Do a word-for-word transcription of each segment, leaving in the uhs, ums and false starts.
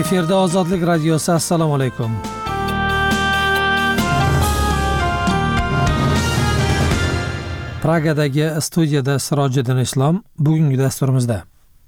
Efirda Ozodlik radiosi. Assalomu alaykum. Pragadagi studiyada Sirojiddin Islom. Bugungi dasturimizda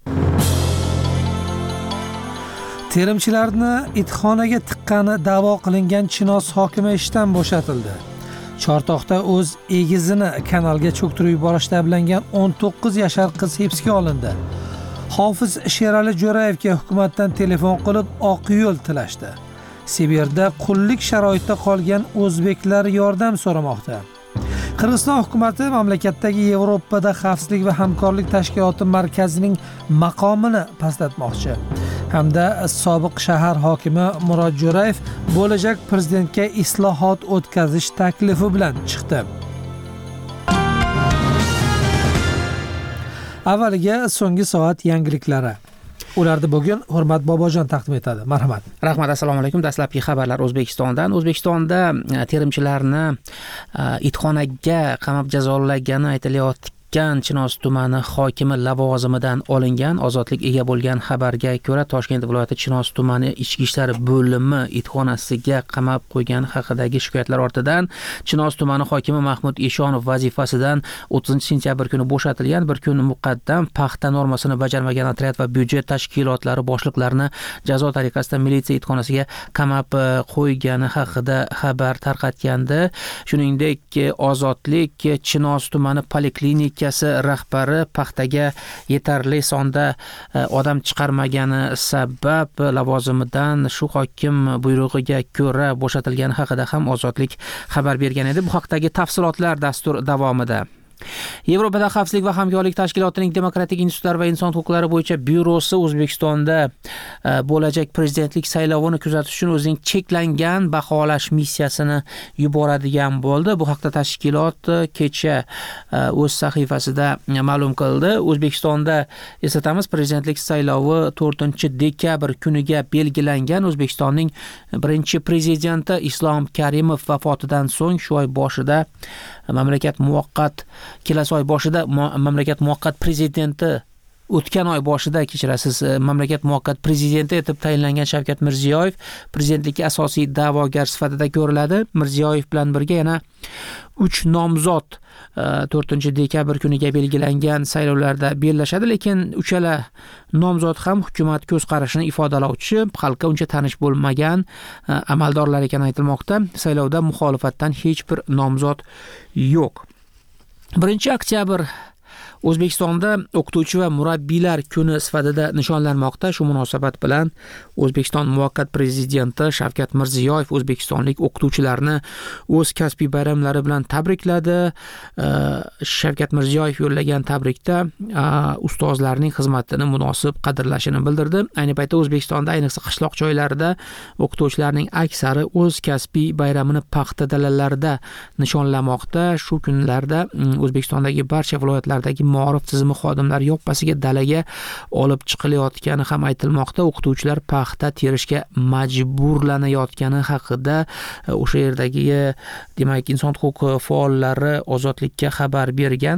terimchilarni itxonaga tiqqani da'vo qilingan Chinoz hokimi ishdan bo'shatildi. Chortoqda o'z egizini kanalga cho'ktirib yuborishda ayblangan o'n to'qqiz yashar qiz hibsga olindi. Hofiz Sherali Jo'rayevga hukumatdan telefon qilib oq yo'l tilashdi. Sibirda qullik sharoitida qolgan o'zbeklar yordam so'ramoqda. Qirg'iziston hukumati mamlakatdagi Yevropada xavfsizlik va hamkorlik tashkiloti markazining maqomini pastlatmoqchi. Hamda sobiq shahar hokimi Murod Jo'rayev bo'lajak prezidentga islohot o'tkazish taklifi bilan chiqdi. Avvaliga so'nggi soat yangiliklari. Ularni bugun Hurmat Bobojon taqdim etadi. Marhamat. Rahmat, assalomu alaykum. Dastlabki xabarlar O'zbekistondan. O'zbekistonda terimchilarni itxonaga qamab jazolagani aytilayotgan Chinoz tumani hokimi lavozimidan olingan. Ozodlik ega bo'lgan xabarga ko'ra, Toshkent viloyati Chinoz tumani ichki ishlar bo'limi itxonasiga qamab qo'ygani haqidagi shikoyatlar ortidan Chinoz tumani hokimi Mahmud Eshonov vazifasidan o'ttizinchi sentyabr kuni bo'shatilgan. Bir kun muqaddam paxta normasini bajarmagan otryad va byudjet tashkilotlari boshliqlarini jazo tariqasida militsiya itxonasiga qamab qo'ygani haqida xabar tarqatgandi. Shuningdek, Ozodlik Chinoz tumani poliklinika rahbari paxtaga yetarli sonda odam chiqarmagani sabab lavozimidan shu hokim buyrug'iga ko'ra bo'shatilgani haqida ham Ozodlik xabar bergan edi. Bu haqdagi tafsilotlar dastur davomida. Yevropada xavfsizlik va hamkorlik tashkilotining demokratik institutlar va inson huquqlari bo'yicha byurosi O'zbekistonda bo'lajak prezidentlik saylovini kuzatish uchun o'zining cheklangan baholash missiyasini yuboradigan bo'ldi. Bu haqda tashkilot kecha o'z sahifasida ma'lum qildi. O'zbekistonda eslatamiz, prezidentlik saylovi to'rtinchi dekabr kuniga belgilangan. O'zbekistonning birinchi prezidenti Islom Karimov vafotidan so'ng shu oy boshida mamlakat muvaqqat kelasi oy boshida mamlakat muvaqqat prezidenti o'tgan oy boshida kechirasiz mamlakat muvaqqat prezidenti etib tayinlangan Shavkat Mirziyoyev prezidentlikka asosiy da'vogar sifatida ko'riladi. Mirziyoyev bilan birga yana uch nomzod to'rtinchi dekabr kuniga belgilangan saylovlarda bellashadi, lekin uchala nomzod ham hukumat ko'z qarashini ifodalovchi, xalqqa uncha tanish bo'lmagan amaldorlar ekani aytilmoqda. Saylovda muxolifatdan hech bir nomzod yo'q. birinchi oktyabr O'zbekistonda o'qituvchi va murabbiylar kuni sifatida nishonlanmoqda. Shu munosabat bilan O'zbekiston muvaqqat prezidenti Shavkat Mirziyoyev o'zbekistonlik o'qituvchilarni o'z kasbiy bayramlari bilan tabrikladi. Shavkat Mirziyoyev yo'llagan tabrikda ustozlarning xizmatini munosib qadrlashini bildirdi. Ayni paytda O'zbekistonda, ayniqsa qishloq joylarida o'qituvchilarning aksari o'z kasbiy bayramini paxta dalalarida nishonlamoqda. Shu kunlarda O'zbekistondagi barcha viloyatlardagi ma'rif tizimi xodimlari yoppasiga dalaga olib chiqilayotgani ham aytilmoqda. O'qituvchilar paxta terishga majburlanayotgani haqida o'sha yerdagi, demak, inson huquq faollari Ozodlikka xabar bergan.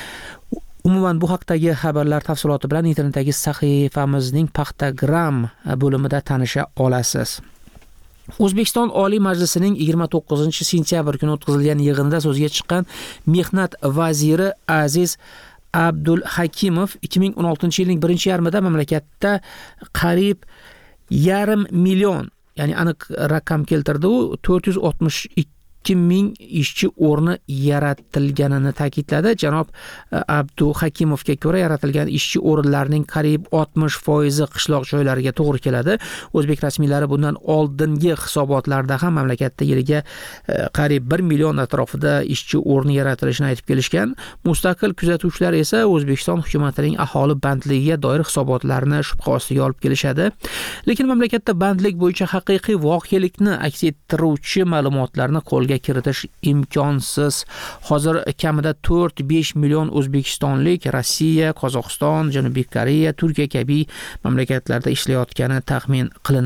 Umuman bu haqdagi xabarlar tafsiloti bilan internetdagi sahifamizning Paxtagram bo'limida tanisha olasiz. O'zbekiston Oliy Majlisining yigirma to'qqizinchi sentyabr kuni o'tkazilgan yig'inida so'zga chiqqan mehnat vaziri Aziz Abdulhakimov ikki ming o'n oltinchi yilning birinchi yarmida mamlakatda qariyb yarim million, ya'ni aniq raqam keltirdi u, to'rt yuz oltmish ikki ming ishchi o'rni yaratilganini ta'kidladi. Janob Abduhakimovga ko'ra, yaratilgan ishchi o'rinlarining qariyb oltmish foizi qishloq joylariga to'g'ri keladi. O'zbek rasmiylari bundan oldingi hisobotlarda ham mamlakatda yiliga qariyb bir million atrofida ishchi o'rni yaratilishini aytib kelishgan. Mustaqil kuzatuvchilar esa O'zbekiston hukumatining aholi bandligiga doir hisobotlarni shubha ostiga olib kelishadi. Lekin mamlakatda bandlik bo'yicha haqiqiy voqelikni aks ettiruvchi ma'lumotlarni qo'lga kiritish imkonsiz. Hozir kamida to'rt besh million o'zbekistonlik Rossiya, Qozog'iston, Janubiy Koreya, Turkiya kabi mamlakatlarda ishlayotgani taxmin qilinadi.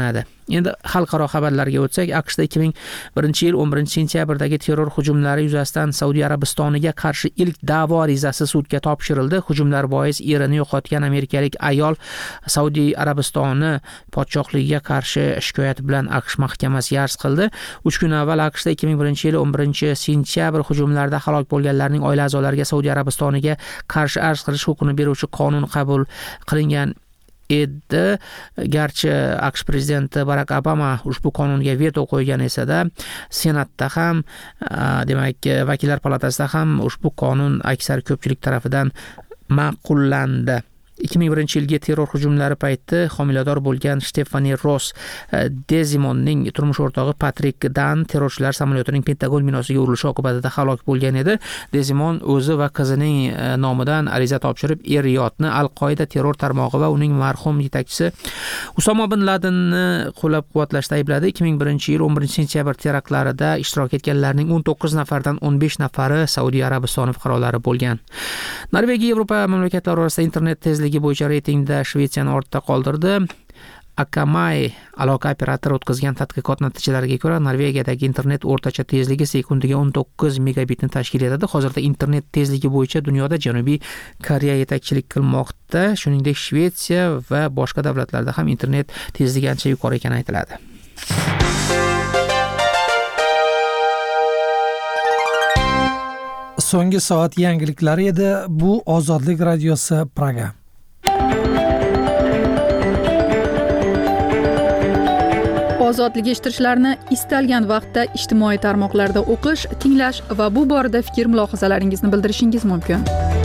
Endi xalqaro xabarlarga o'tsak, AQShda ikki ming birinchi yil o'n birinchi sentyabrdagi terror hujumlari yuzasidan Saudiya Arabistoniga qarshi ilk da'vo arizasi sudga topshirildi. Hujumlar bois erini yo'qotgan amerikalik ayol Saudiya Arabistoni podshohligiga qarshi shikoyat bilan AQSh mahkamasiga arz qildi. uch kun avval AQShda ikki ming birinchi yil o'n birinchi sentyabr hujumlarida halok bo'lganlarning oila a'zolariga Saudiya Arabistoniga qarshi arz qilish huquqini beruvchi qonun qabul qilingan edi. Garchi AQSh prezidenti Barak Obama ushbu qonunga veto qo'ygan esa-da, Senatda ham, demak, Vakillar palatasida ham ushbu qonun aksar ko'pchilik tarafidan ma'qullandi. ikki ming birinchi yilgi terror hujumlari payti homilador bo'lgan Stefani Ross Dezimonning turmush o'rtog'i Patrik Dan terrorchilar samolyotining Pentagon binosiga urilishi oqibatida halok bo'lgan edi. Dezimon o'zi va qizining nomidan ariza topshirib, Er-Riyodni Al-Qoida terror tarmog'i va uning marhum yetakchisi Usama bin Ladenni qo'llab-quvvatlashda aybladi. ikki ming birinchi yil o'n birinchi sentyabr teraktlarida ishtirok etganlarning o'n to'qqiz nafardan o'n besh nafari Saudiya Arabistoni fuqarolari bo'lgan. Norvegiya Yevropa mamlakatlari orasida internet tezligi bo'yicha reytingda Shvetsiyani ortda qoldirdi. Akamai aloqa operatori o'tkazgan tadqiqot natijalariga ko'ra, Norvegiyadagi internet o'rtacha tezligi sekundiga o'n to'qqiz megabitni tashkil etadi. Hozirda internet tezligi bo'yicha dunyoda Janubiy Koreya yetakchilik qilmoqda. Shuningdek, Shvetsiya va boshqa davlatlarda ham internet tezligi ancha yuqori ekani aytiladi. So'nggi soat yangiliklari edi. Bu Ozodlik radiosi Praga. Ozodlik eshittirishlarni istalgan vaqtda ijtimoiy tarmoqlarda o'qish, tinglash va bu borada fikr mulohazalaringizni bildirishingiz mumkin.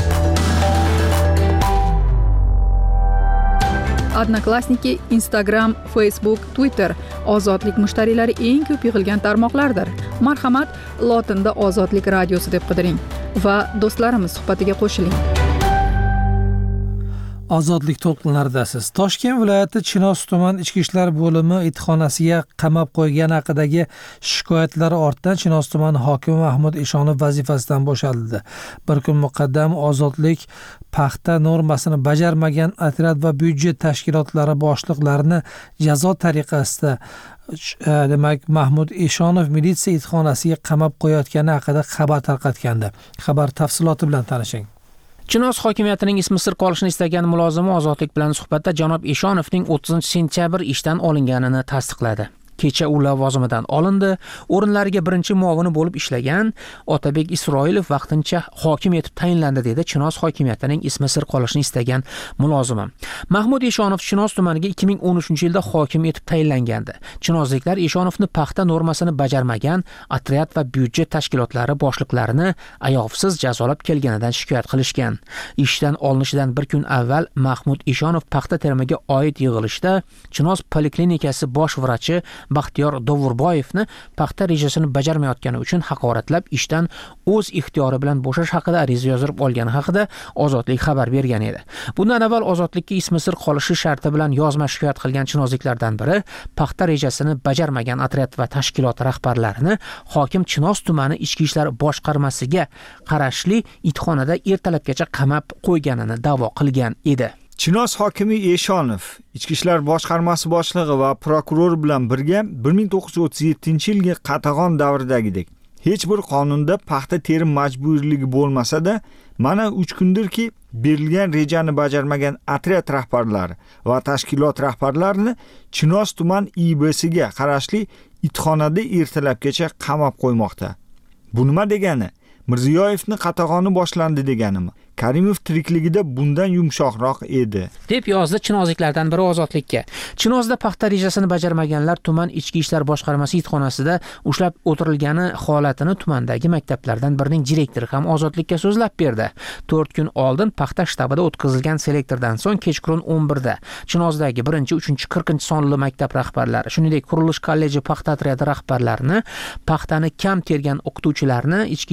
Odnoklassniki, Instagram, Facebook, Twitter Ozodlik mushtariylari eng ko'p yig'ilgan tarmoqlardir. Marhamat, lotinda Ozodlik radiosi deb qidiring va do'stlarimiz suhbatiga qo'shiling. Ozodlik to'lqinlaridasiz. Toshkent viloyati Chinoz tuman ichki ishlar bo'limi itxonasiga qamab qo'ygani haqidagi shikoyatlar ortidan Chinoz tumani hokimi Mahmud Eshonov vazifasidan bo'shatildi. Bir kun muqaddam Ozodlik paxta normasini bajarmagan otryad va byudjet tashkilotlari boshliqlarini jazo tariqasida demak Mahmud Eshonov militsiya itxonasiga qamab qo'yayotgani haqida xabar tarqatgandi. Xabar tafsiloti bilan tanishing. Chinoz hokimiyatining ismi sir qolishini istagan mulozimi Ozodlik bilan suhbatda janob Eshonovning o'ttizinchi sentyabr ishdan olinganini tasdiqladi. Kecha u lavozimidan olindi. O'rinlariga birinchi muavini bo'lib ishlagan Otabek Isroilov vaqtincha hokim etib tayinlandi, dedi Chinoz hokimiyatining ismi sir qolishini istagan mulozimi. Mahmud Eshonov Chinoz tumaniga ikki ming o'n uchinchi yilda hokim etib tayinlangandi. Chinozliklar Eshonovni paxta normasini bajarmagan otryad va byudjet tashkilotlari boshliqlarini ayovsiz jazolab kelganidan shikoyat qilishgan. Ishdan olinishidan bir kun avval Mahmud Eshonov paxta terimiga oid yig'ilishda Chinoz poliklinikasi bosh vrachi Baxtiyor Dovurboyevni paxta rejasini bajarmayotgani uchun haqoratlab ishdan o'z ixtiyori bilan bo'shash haqida ariza yozib olgani haqida Ozodlik xabar bergan edi. Bundan avval Ozodlikka ismi sir qolishi sharti bilan yozma shikoyat qilgan chinozliklardan biri paxta rejasini bajarmagan otryad va tashkilot rahbarlarini hokim Chinoz tumani ichki ishlar boshqarmasiga qarashli itxonada ertalabgacha qamab qo'yganini da'vo qilgan edi. Chinoz hokimi Eshonov ichki ishlar boshqarmasi boshlig'i va prokuror bilan birga bir ming to'qqiz yuz o'ttiz yettinchi yilgi qatag'on davridagidek hech bir qonunda paxta terim majburligi bo'lmasa-da, mana uch kundirki berilgan rejani bajarmagan otryad rahbarlari va tashkilot rahbarlarini Chinoz tuman I B siga qarashli itxonada ertalabgacha qamab qo'ymoqda. Bu nima degani? Mirziyoyevni qatag'oni boshlandi deganimi? Karimov tirikligida bundan yumshoqroq edi, deb yozdi chinozliklardan biri Ozodlikka. Chinozda paxta rejasini bajarmaganlar tuman ichki ishlar boshqarmasi itxonasida ushlab o'tirilgani holatini tumandagi maktablardan birining direktori ham Ozodlikka so'zlab berdi. to'rt kun oldin paxta shtabida o'tkazilgan selektordan so'ng kechqurun o'n birda Chinozdagi birinchi, uchinchi, qirqinchi sonli maktab rahbarlari, shuningdek qurilish kolleji paxta otryadi rahbarlarini, paxtani kam tergan o'qituvchilarni ichki ishlar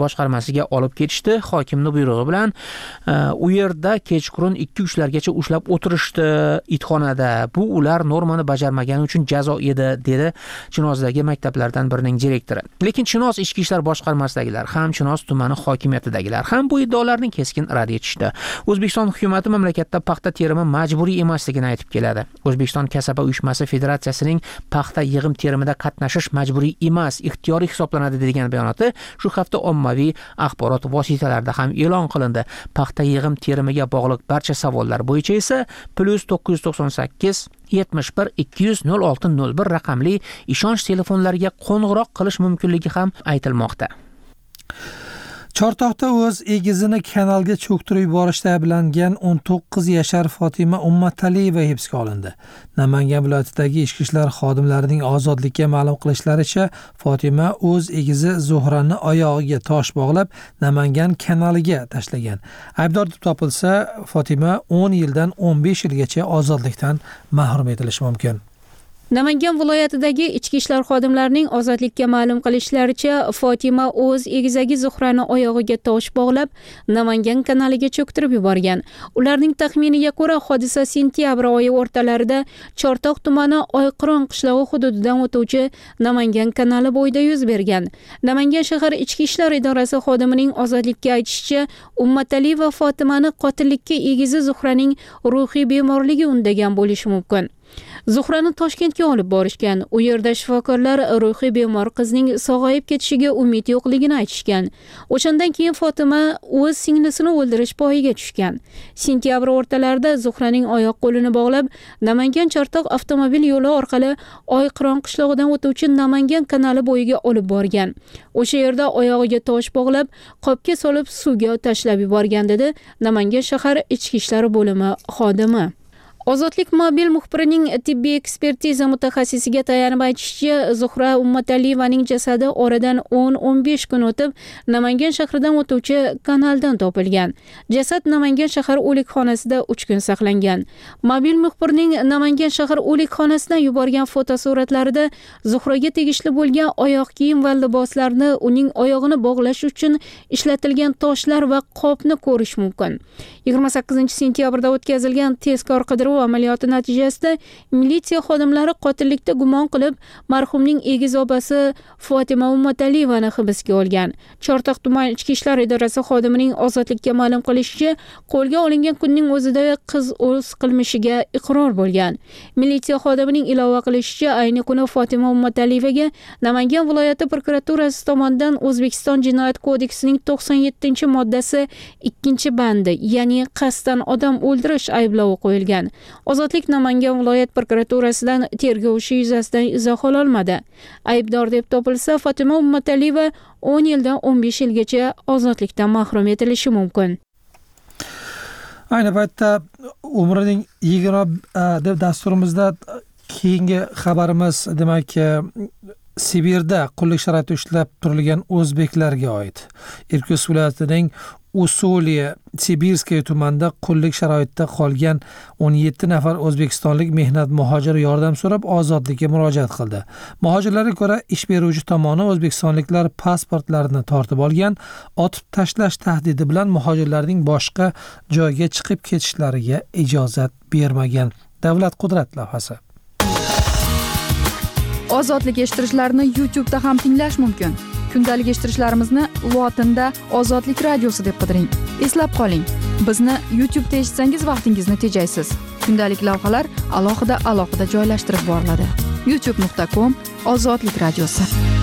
boshqarmasiga olib ketishdi hokimning buyrug'i bilan. U yerda kechqurun ikki uchlargacha ushlab o'tirishdi itxonada. Bu ular normani bajarmagani uchun jazo edi, dedi Chinozdagi maktablardan birining direktori. Lekin Chinoz ichki ishlar boshqarmasidagilar ham Chinoz tumani hokimiyatidagilar ham bu iddaolarni keskin rad etishdi. O'zbekiston hukumatı mamlakatda paxta terimi majburiy emasligini aytib keladi. O'zbekiston kasaba uyushmasi federatsiyasining paxta yig'im terimida qatnashish majburiy emas, ixtiyoriy hisoblanadi degan bayonoti shu hafta ommaviy axborot vositalarida ham e'lon qilindi. Paxta yig'im terimiga bog'liq barcha savollar bo'yicha esa plus to'qqiz yuz to'qson sakkiz yetmish bir ikki yuz nol olti nol bir raqamli ishonch telefonlariga qo'ng'iroq qilish mumkinligi ham aytilmoqda. Chortoqda o'z egizini kanalga cho'ktirib yuborishda ayblangan o'n to'qqiz yashar Fotima Ummataliyeva hibsga olindi. Namangan viloyatidagi ichki ishlar xodimlarining ozodlikka ma'lum qilishlaricha, Fotima o'z egizi Zuhrani oyog'iga tosh bog'lab, Namangan kanaliga tashlagan. Aybdor deb topilsa, Fotima o'n yildan o'n besh yilgacha ozodlikdan mahrum etilishi mumkin. Namangan viloyatidagi ichki ishlar xodimlarining ozodlikka ma'lum qilishlaricha, Fotima o'z egizagi Zuhrani oyog'iga tosh bog'lab, Namangan kanaliga cho'ktirib yuborgan. Ularning taxminiga ko'ra, hodisa sentyabr oyi o'rtalarida Chortoq tumani Oyqiron qishlog'i hududidan o'tuvchi Namangan kanali bo'yida yuz bergan. Namangan shahar ichki ishlar idorasi xodimining ozodlikka aytishicha, Ummataliyeva Fotimani qotillikka egizi Zuhraning ruhiy bemorligi undagan bo'lishi mumkin. Zuhrani Toshkentga olib borishgan. U yerda shifokorlar ruhiy bemor qizning sog'ayib ketishiga umid yo'qligini aytishgan. O'shandan keyin Fotima o'z singlisini o'ldirish poyiga tushgan. Sentyabr o'rtalarida Zuhraning oyoq qo'lini bog'lab, Namangan Chortoq avtomobil yo'li orqali Oyqiron qishlog'idan o'tuvchi Namangan kanali bo'yiga olib borgan. O'sha yerda oyog'iga tosh bog'lab, qopga solib suvga tashlab yuborgan, dedi Namangan shahar ichki ishlar bo'limi xodimi. Ozodlik mobil muxbirining tibbiy ekspertiza mutaxassisiga tayanib aytishicha, Zuhra Ummataliyevaning jasadi oradan o'n o'n besh kun o'tib Namangan shahridan o'tuvchi kanaldan topilgan. Jasad Namangan shahar o'likxonasida uch kun saqlangan. Mobil muxbirning Namangan shahar o'likxonasidan yuborgan fotosuratlarida Zuhraga tegishli bo'lgan oyoq kiyim va liboslarni, uning oyog'ini bog'lash uchun ishlatilgan toshlar va qopni ko'rish mumkin. yigirma sakkizinchi sentyabrda o'tkazilgan tezkor qidiruv amaliyoti natijasida militsiya xodimlari qotillikda gumon qilib marhumning egiz opasi Fotima Ummataliyevani hibsga olgan. Chortoq tuman ichki ishlar idorasi xodimining ozodlikka ma'lum qilishicha, qo'lga olingan kunning o'zida qiz o'z qilmishiga iqror bo'lgan. Militsiya xodimining ilova qilishicha, ayni kuni Fotima Ummataliyevaga Namangan viloyati prokuraturasi tomonidan O'zbekiston Jinoyat kodeksining to'qson yettinchi moddasi ikkinchi bandi, ya'ni qasddan odam o'ldirish ayblovi qo'yilgan. Ozodlik Namangan viloyat prokuraturasidan tergov ishi yuzasidan izoh ololmadi. Aybdor deb topilsa, Fotima Ummataliyeva o'n yildan o'n besh yilgacha ozodlikdan mahrum etilishi mumkin. Ayni paytda umrining yigirma deb dasturimizda keyingi xabarimiz, demak, Sibirda qullik sharoitida ushlab turilgan o'zbeklarga oid. Irkutsk viloyatining Usuliya Sibirskiy tumanida qullik sharoitida qolgan o'n yetti nafar o'zbekistonlik mehnat muhojiri yordam so'rab ozodlikka murojaat qildi. Muhojirlarga ko'ra, ish beruvchi tomoni o'zbekistonliklar pasportlarini tortib olgan, otib tashlash tahdidi bilan muhojirlarning boshqa joyga chiqib ketishlariga ijozat bermagan. Davlat qudrat loyihasi. Ozodlik eshittirishlarni YouTube da ham tinglash mumkin. Kundalik eshittirishlarimizni lotinda Ozodlik radiosi deb qidiring. Eslab qoling, bizni YouTube da eshitsangiz vaqtingizni tejaysiz. Kundalik lavhalar alohida alohida joylashtirib boriladi. youtube nuqta com Ozodlik radiosi.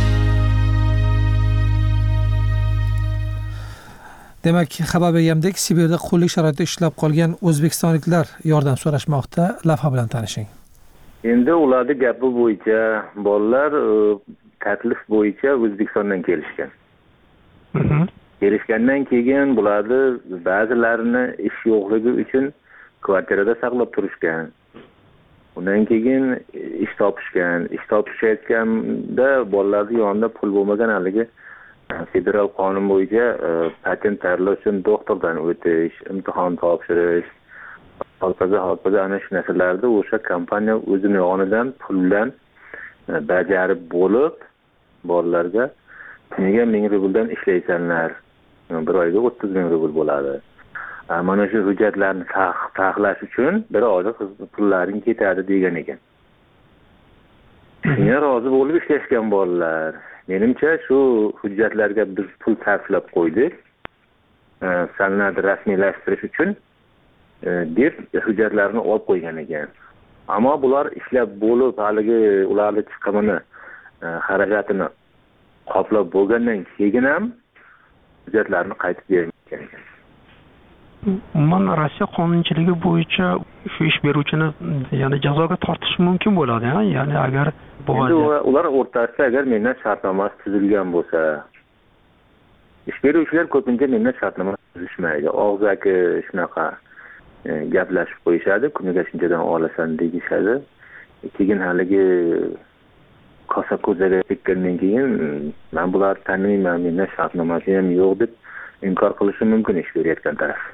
Demak, xabar bergandek, Sibirda qullik sharoitida ishlab qolgan o'zbekistonliklar yordam so'rashmoqda. Lavha bilan tanishing. Endi ularning gapi bo'yicha bolalar taklif bo'yicha O'zbekistondan kelishgan. Kelishgandan keyin bularni ba'zilarini ish yo'qligi uchun kvartirada saqlab turishgan. Undan keyin ish topishgan. Ish topishayotganda bolalarning yonida pul bo'lmagan, haligi federal qonun bo'yicha patent tayyorlash uchun doktordan o'tish, imtihon topshirish, hokazo hokazo ana shu narsalarda o'sha kompaniya o'zining yonidan pul bilan bajarib bo'lib bolalarga kuniga ming rubldan ishlaysanlar, bir oyga o'ttiz ming rubl bo'ladi. Mana shu hujjatlarni saqlash uchun bir oyda pullaring ketadi degan ekan. Shunga rozi bo'lib ishlashgan bolalar. Menimcha shu hujjatlarga biz pul sarflab qo'ydik. Sanlarni rasmiylashtirish uchun deb hujjatlarni olib qo'ygan ekan. Ammo bular ishlab bo'lib, haligi ularning chiqimini, xarajatini qoplab bo'lgandan keyin ham hujjatlarni qaytib bermayotgan ekan. Umuman Rossiya qonunchiligi bo'yicha shu ish beruvchini ya'ni jazoga tortish mumkin bo'ladi, ya'ni agar bu ular o'rtasida agar mehnat shartnomasi tuzilgan bo'lsa, ish beruvchilar ko'pincha mehnat shartnomasi tuzishmaydi. Og'zaki shunaqa gaplashib qo'yishadi, kuniga shunchadan olasan deyishadi. Keyin haligi kosa ko'zaga tekkandan keyin men bular taniyman, mehnat shartnomasi ham yo'q deb inkor qilishi mumkin ish berayotgan taraf.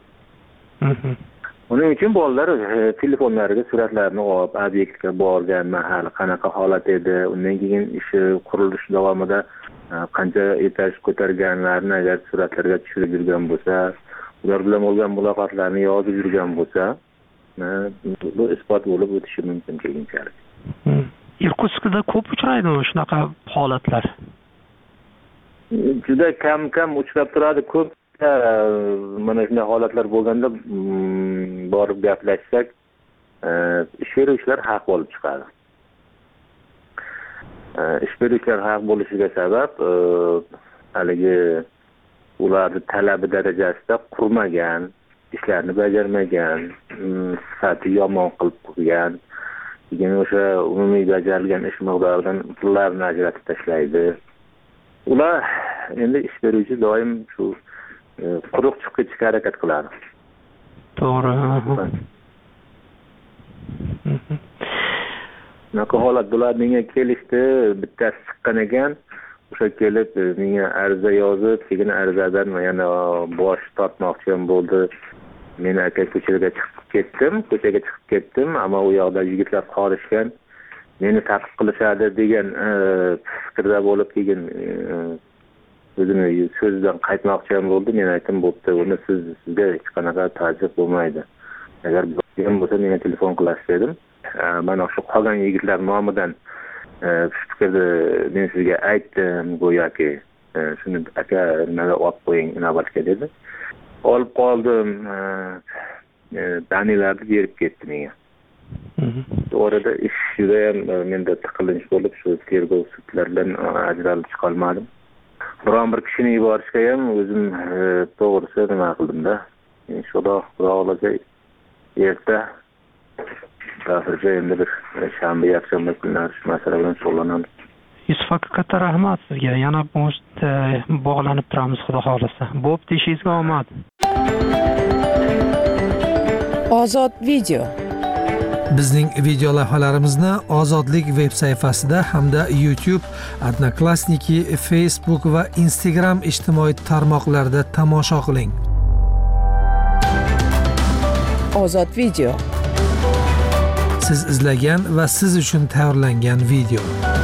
Uning uchun bolalar telefonlariga suratlarni olib, obyektga borgan mahal qanaqa holat edi, undan keyin ish qurilish davomida qancha etaj ko'targanlarni agar suratlarga tushirib yurgan bo'lsa, ular bilan bo'lgan muloqotlarni yozib yurgan bo'lsa, bu isbot bo'lib o'tishi mumkin keyinchalik. Irkutskda ko'p uchraydimi shunaqa holatlar? Juda kam-kam uchrab turadi. Ko'p mana shunday holatlar bo'lganda borib gaplashsak, ish beruvchilar haq bo'lib chiqadi. Ish beruvchilar haq bo'lishiga sabab haligi ularning talabi darajasida qurmagan, ishlarni bajarmagan, sifati yomon qilib qo'ygan, keyin o'sha umumiy bajarilgan ish miqdoridan pullarni ajratib tashlaydi. Ular endi ish beruvchi doim shu quruq chiqib ketishga harakat qiladi. To'g'ri. Bunaqa holat bular menga kelishdi, bittasi chiqqan ekan. O'sha kelib menga ariza yozib, keyin arizadan yana bosh tortmoqchi ham bo'ldi. Men aka ko'chaga chiqib ketdim, ko'chaga chiqib ketdim, ammo u yoqda yigitlar qorishgan, meni ta'qib qilishadi degan fikrda bo'lib, keyin o'zini so'zidan qaytmoqchi ham bo'ldi. Men aytdim, bo'pti, uni siz sizga hech qanaqa ta'sir bo'lmaydi. Agar bo'lgan bo'lsa menga telefon qilasiz dedim. Mana shu qolgan yigitlar nomidan fikrni men sizga aytdim, go'yoki shuni aka nimaga olib qo'ying inobatga dedi. Olib qoldim, danilarni berib ketdi menga. Orada ish juda ham menda tiqilinch bo'lib, shu tergov sudlaridan ajralib chiqolmadim. Biron bir kishini yuborishga ham o'zim to'g'risi nima qildim-da. Inshaalloh Xudo xohlasa erta hozircha endi bir shanba yakshanba kunlari shu masala bilan shug'ullanamiz. Yusuf aka, katta rahmat sizga. Yana bog'lanib turamiz Xudo xohlasa. Bo'pti, ishingizga omad. Ozod video. Bizning video lavhalarimizni Ozodlik veb sayfasida hamda YouTube, Odnoklassniki, Facebook va Instagram ijtimoiy tarmoqlarida tomosha qiling. Ozod video. Siz izlagan va siz uchun tayyorlangan video.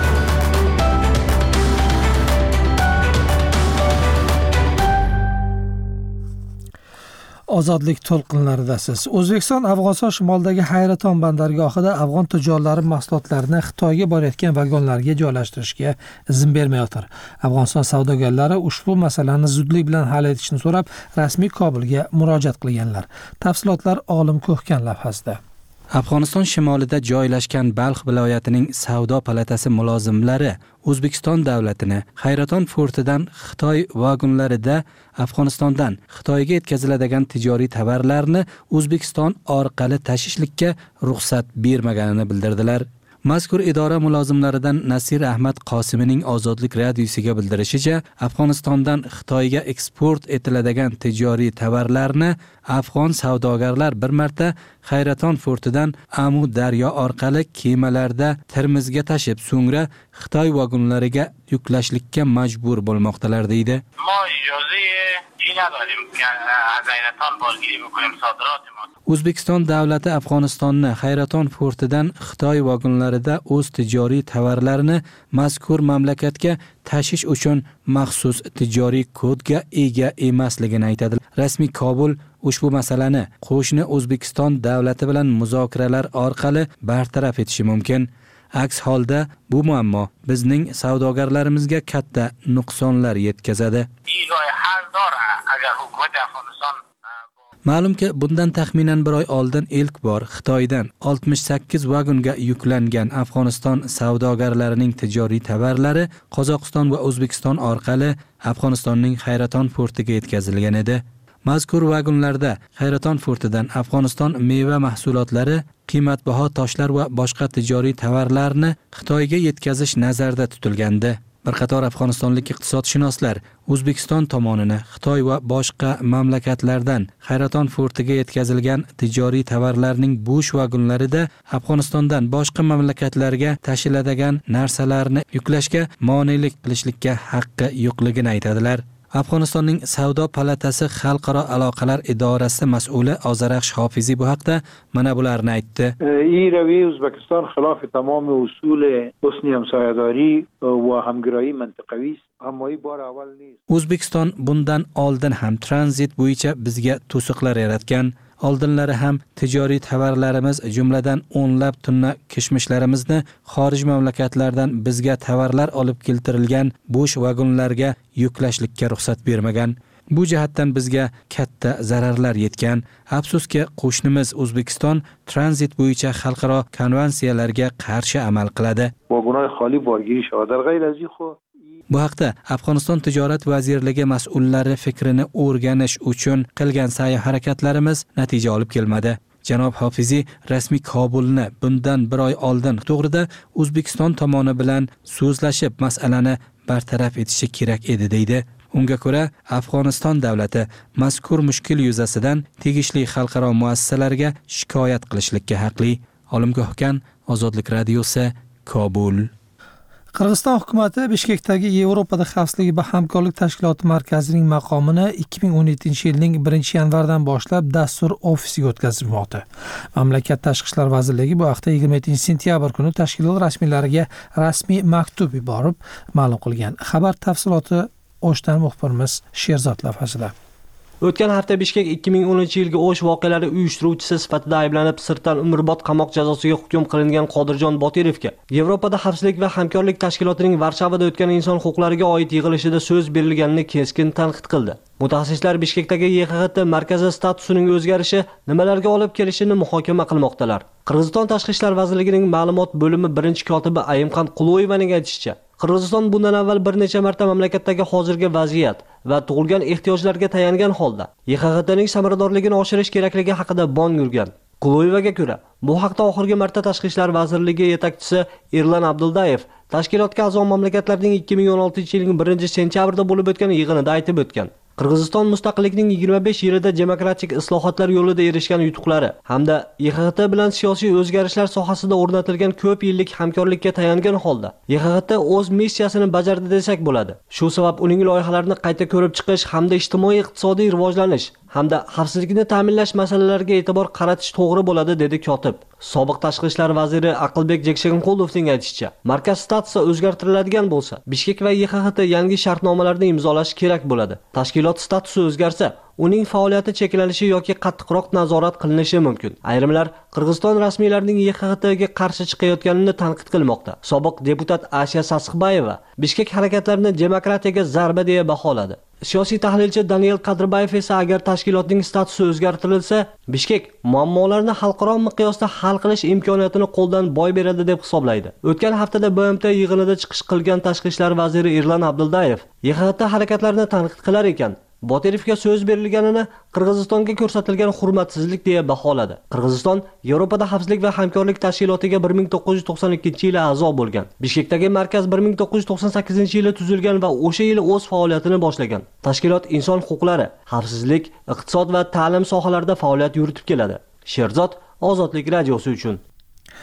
Ozodlik to'lqinlaridasiz. O'zbekiston Afg'oniston shimolidagi Hayraton bandargohida afg'on tujorlari mahsulotlarini Xitoyga borayotgan vagonlarga joylashtirishga izn bermayotir. Afg'oniston savdogarlari ushbu masalani zudlik bilan hal etishni so'rab, rasmiy Kobulga murojaat qilganlar. Tafsilotlar Olim Ko'hkan lavhasida. Afg'oniston shimolida joylashgan Balx viloyatining savdo palatasi mulozimlari O'zbekiston davlatini Hayraton fortidan Xitoy vagonlarida Afg'onistondan Xitoyga yetkaziladigan tijoriy tovarlarni O'zbekiston orqali tashishlikka ruxsat bermaganini bildirdilar. Mazkur idora mulozimlaridan Nasir Ahmad Qosimining Ozodlik radiosiga bildirishicha, Afg'onistondan Xitoyga eksport etiladigan tijoriy tovarlarni afg'on savdogarlar bir marta Hayraton fortidan Amu daryo orqali kemalarda Termizga tashib, so'ngra Xitoy vagonlariga yuklashlikka majbur bo'lmoqdalar deydi. ما اجازه ترجیح نداریم که از حیرتان بازگیری بکنیم صادرات ما. O'zbekiston davlati Afg'onistonni Hayraton portidan Xitoy vagonlarida o'z tijoriy tovarlarini mazkur mamlakatga tashish uchun maxsus tijoriy kodga ega emasligini aytadi. Rasmiy Kobul ushbu masalani qo'shni O'zbekiston davlati bilan muzokaralar orqali bartaraf etishi mumkin. Aks holda bu muammo bizning savdogarlarimizga katta nuqsonlar yetkazadi. Ma'lumki, bundan taxminan bir oy oldin ilk bor Xitoydan oltmish sakkiz vagonga yuklangan Afg'oniston savdogarlarining tijoriy tovarlari Qozog'iston va O'zbekiston orqali Afg'onistonning Hayraton portiga yetkazilgan edi. Mazkur vagonlarda Hayraton portidan Afg'oniston meva mahsulotlari, qimmatbaho toshlar va boshqa tijoriy tovarlarni Xitoyga yetkazish nazarda tutilgandi. Bir qator afg'onistonlik iqtisodshunoslar O'zbekiston tomonini Xitoy va boshqa mamlakatlardan Hayraton portiga yetkazilgan tijoriy tovarlarning bo'sh vagonlarida Afg'onistondan boshqa mamlakatlarga tashiladigan narsalarni yuklashga monelik qilishlikka haqqi yo'qligini aytadilar. Afg'onistonning Savdo palatasi xalqaro aloqalar idorasi mas'uli Ozaraxsh Hofiziy bu haqda mana bularni aytdi. این روی ازبکستان خلاف تمام اصول حسن همسایه‌داری و همگرایی منطقوی است. همایی بار اول نیست. O'zbekiston bundan oldin ham tranzit bo'yicha bizga to'siqlar yaratgan. Oldinlari ham tijoriy tovarlarimiz, jumladan o'nlab tonna kishmishlarimizni xorij mamlakatlardan bizga tovarlar olib keltirilgan bo'sh vagonlarga yuklashlikka ruxsat bermagan. Bu jihatdan bizga katta zararlar yetgan. Afsuski, qo'shnimiz O'zbekiston tranzit bo'yicha xalqaro konvensiyalarga qarshi amal qiladi. vagonlar xoli borgiri shod. در غیر از این خو Bu haqda Afg'oniston tijorat vazirligi mas'ullari fikrini o'rganish uchun qilgan sa'y harakatlarimiz natija olib kelmadi. Janob Hofiziy rasmiy Kobulni bundan bir oy oldin to'g'rida O'zbekiston tomoni bilan so'zlashib masalani bartaraf etishi kerak edi deydi. Unga ko'ra, Afg'oniston davlati mazkur mushkil yuzasidan tegishli xalqaro muassasalarga shikoyat qilishlikka haqli. Olimgohkan, Ozodlik radiosi, Kobul. Qirg'iziston hukumati Bishkekdagi Yevropada xavfsizlik va hamkorlik tashkiloti markazining maqomini ikki ming o'n yettinchi yilning birinchi yanvardan boshlab dastur ofisiga o'tkazmoqda. Mamlakat Tashqi ishlar vazirligi bu haqda yigirma yettinchi sentyabr kuni tashkilot rasmiylariga rasmiy maktub yuborib ma'lum qilgan. Xabar tafsiloti O'shdan muxbirimiz Sherzod lavhasida. O'tgan hafta Bishkek ikki ming o'ninchi yilgi O'sh voqealari uyushtiruvchisi sifatida ayblanib sirtdan umrbod qamoq jazosiga hukm qilingan Qodirjon Botirovga Yevropada xavfsizlik va hamkorlik tashkilotining Varshavada o'tgan inson huquqlariga oid yig'ilishida so'z berilganini keskin tanqid qildi. Mutaxassislar Bishkekdagi Y X X T markazi statusining o'zgarishi nimalarga olib kelishini muhokama qilmoqdalar. Qirg'iziston Tashqi ishlar vazirligining ma'lumot bo'limi birinchi kotibi Ayimxon Quloyevaning aytishicha, Qirg'iziston bundan avval bir necha marta mamlakatdagi hozirgi vaziyat va tug'ilgan ehtiyojlarga tayangan holda Y X X T'ning samaradorligini oshirish kerakligi haqida bong yurgan. Quloyevaga ko'ra, bu haqda oxirgi marta Tashqi ishlar vazirligi yetakchisi Irlan Abdullayev tashkilotga a'zo mamlakatlarning ikki ming o'n oltinchi yilning birinchi sentyabrida bo'lib o'tgan yig'inida aytib o'tgan. Qirg'iziston mustaqillikning yigirma besh yilida demokratik islohotlar yo'lida erishgan yutuqlari hamda Y X X T bilan siyosiy o'zgarishlar sohasida o'rnatilgan ko'p yillik hamkorlikka tayangan holda Y X X T o'z missiyasini bajardi desak bo'ladi. Shu sabab uning loyihalarini qayta ko'rib chiqish hamda ijtimoiy iqtisodiy rivojlanish hamda xavfsizlikni ta'minlash masalalariga e'tibor qaratish to'g'ri bo'ladi, dedi kotib. Sobiq tashqi ishlar vaziri Aqlbek Jekshagunqulovning aytishicha, markaz statusi o'zgartiriladigan bo'lsa, Bishkek va Y X X T yangi shartnomalarni imzolashi kerak bo'ladi. Tashkilot statusi o'zgarsa, uning faoliyati cheklanishi yoki qattiqroq nazorat qilinishi mumkin. Ayrimlar Qirg'iziston rasmiylarining Y X X T'ga qarshi chiqayotganini tanqid qilmoqda. Sobiq deputat Asiya Sasxibayeva Bishkek harakatlarini demokratiyaga zarba deya baholadi. Siyosiy tahlilchi Daniel Qadrbayev esa agar tashkilotning statusi o'zgartirilsa, Bishkek muammolarni xalqaro miqyosda hal qilish imkoniyatini qo'ldan boy beradi deb hisoblaydi. O'tgan haftada B M T yig'inida chiqish qilgan tashqi ishlar vaziri Irlan Abdullayev Y X X T harakatlarini tanqid qilar ekan, Botirovga so'z berilganini Qirg'izistonga ko'rsatilgan hurmatsizlik deya baholadi. Qirg'iziston Yevropada xavfsizlik va hamkorlik tashkilotiga bir ming to'qqiz yuz to'qson ikkinchi yili a'zo bo'lgan. Bishkekdagi markaz bir ming to'qqiz yuz to'qson sakkizinchi yili tuzilgan va o'sha yili o'z faoliyatini boshlagan. Tashkilot inson huquqlari, xavfsizlik, iqtisod va ta'lim sohalarida faoliyat yuritib keladi. Sherzod Ozodlik radiosi uchun.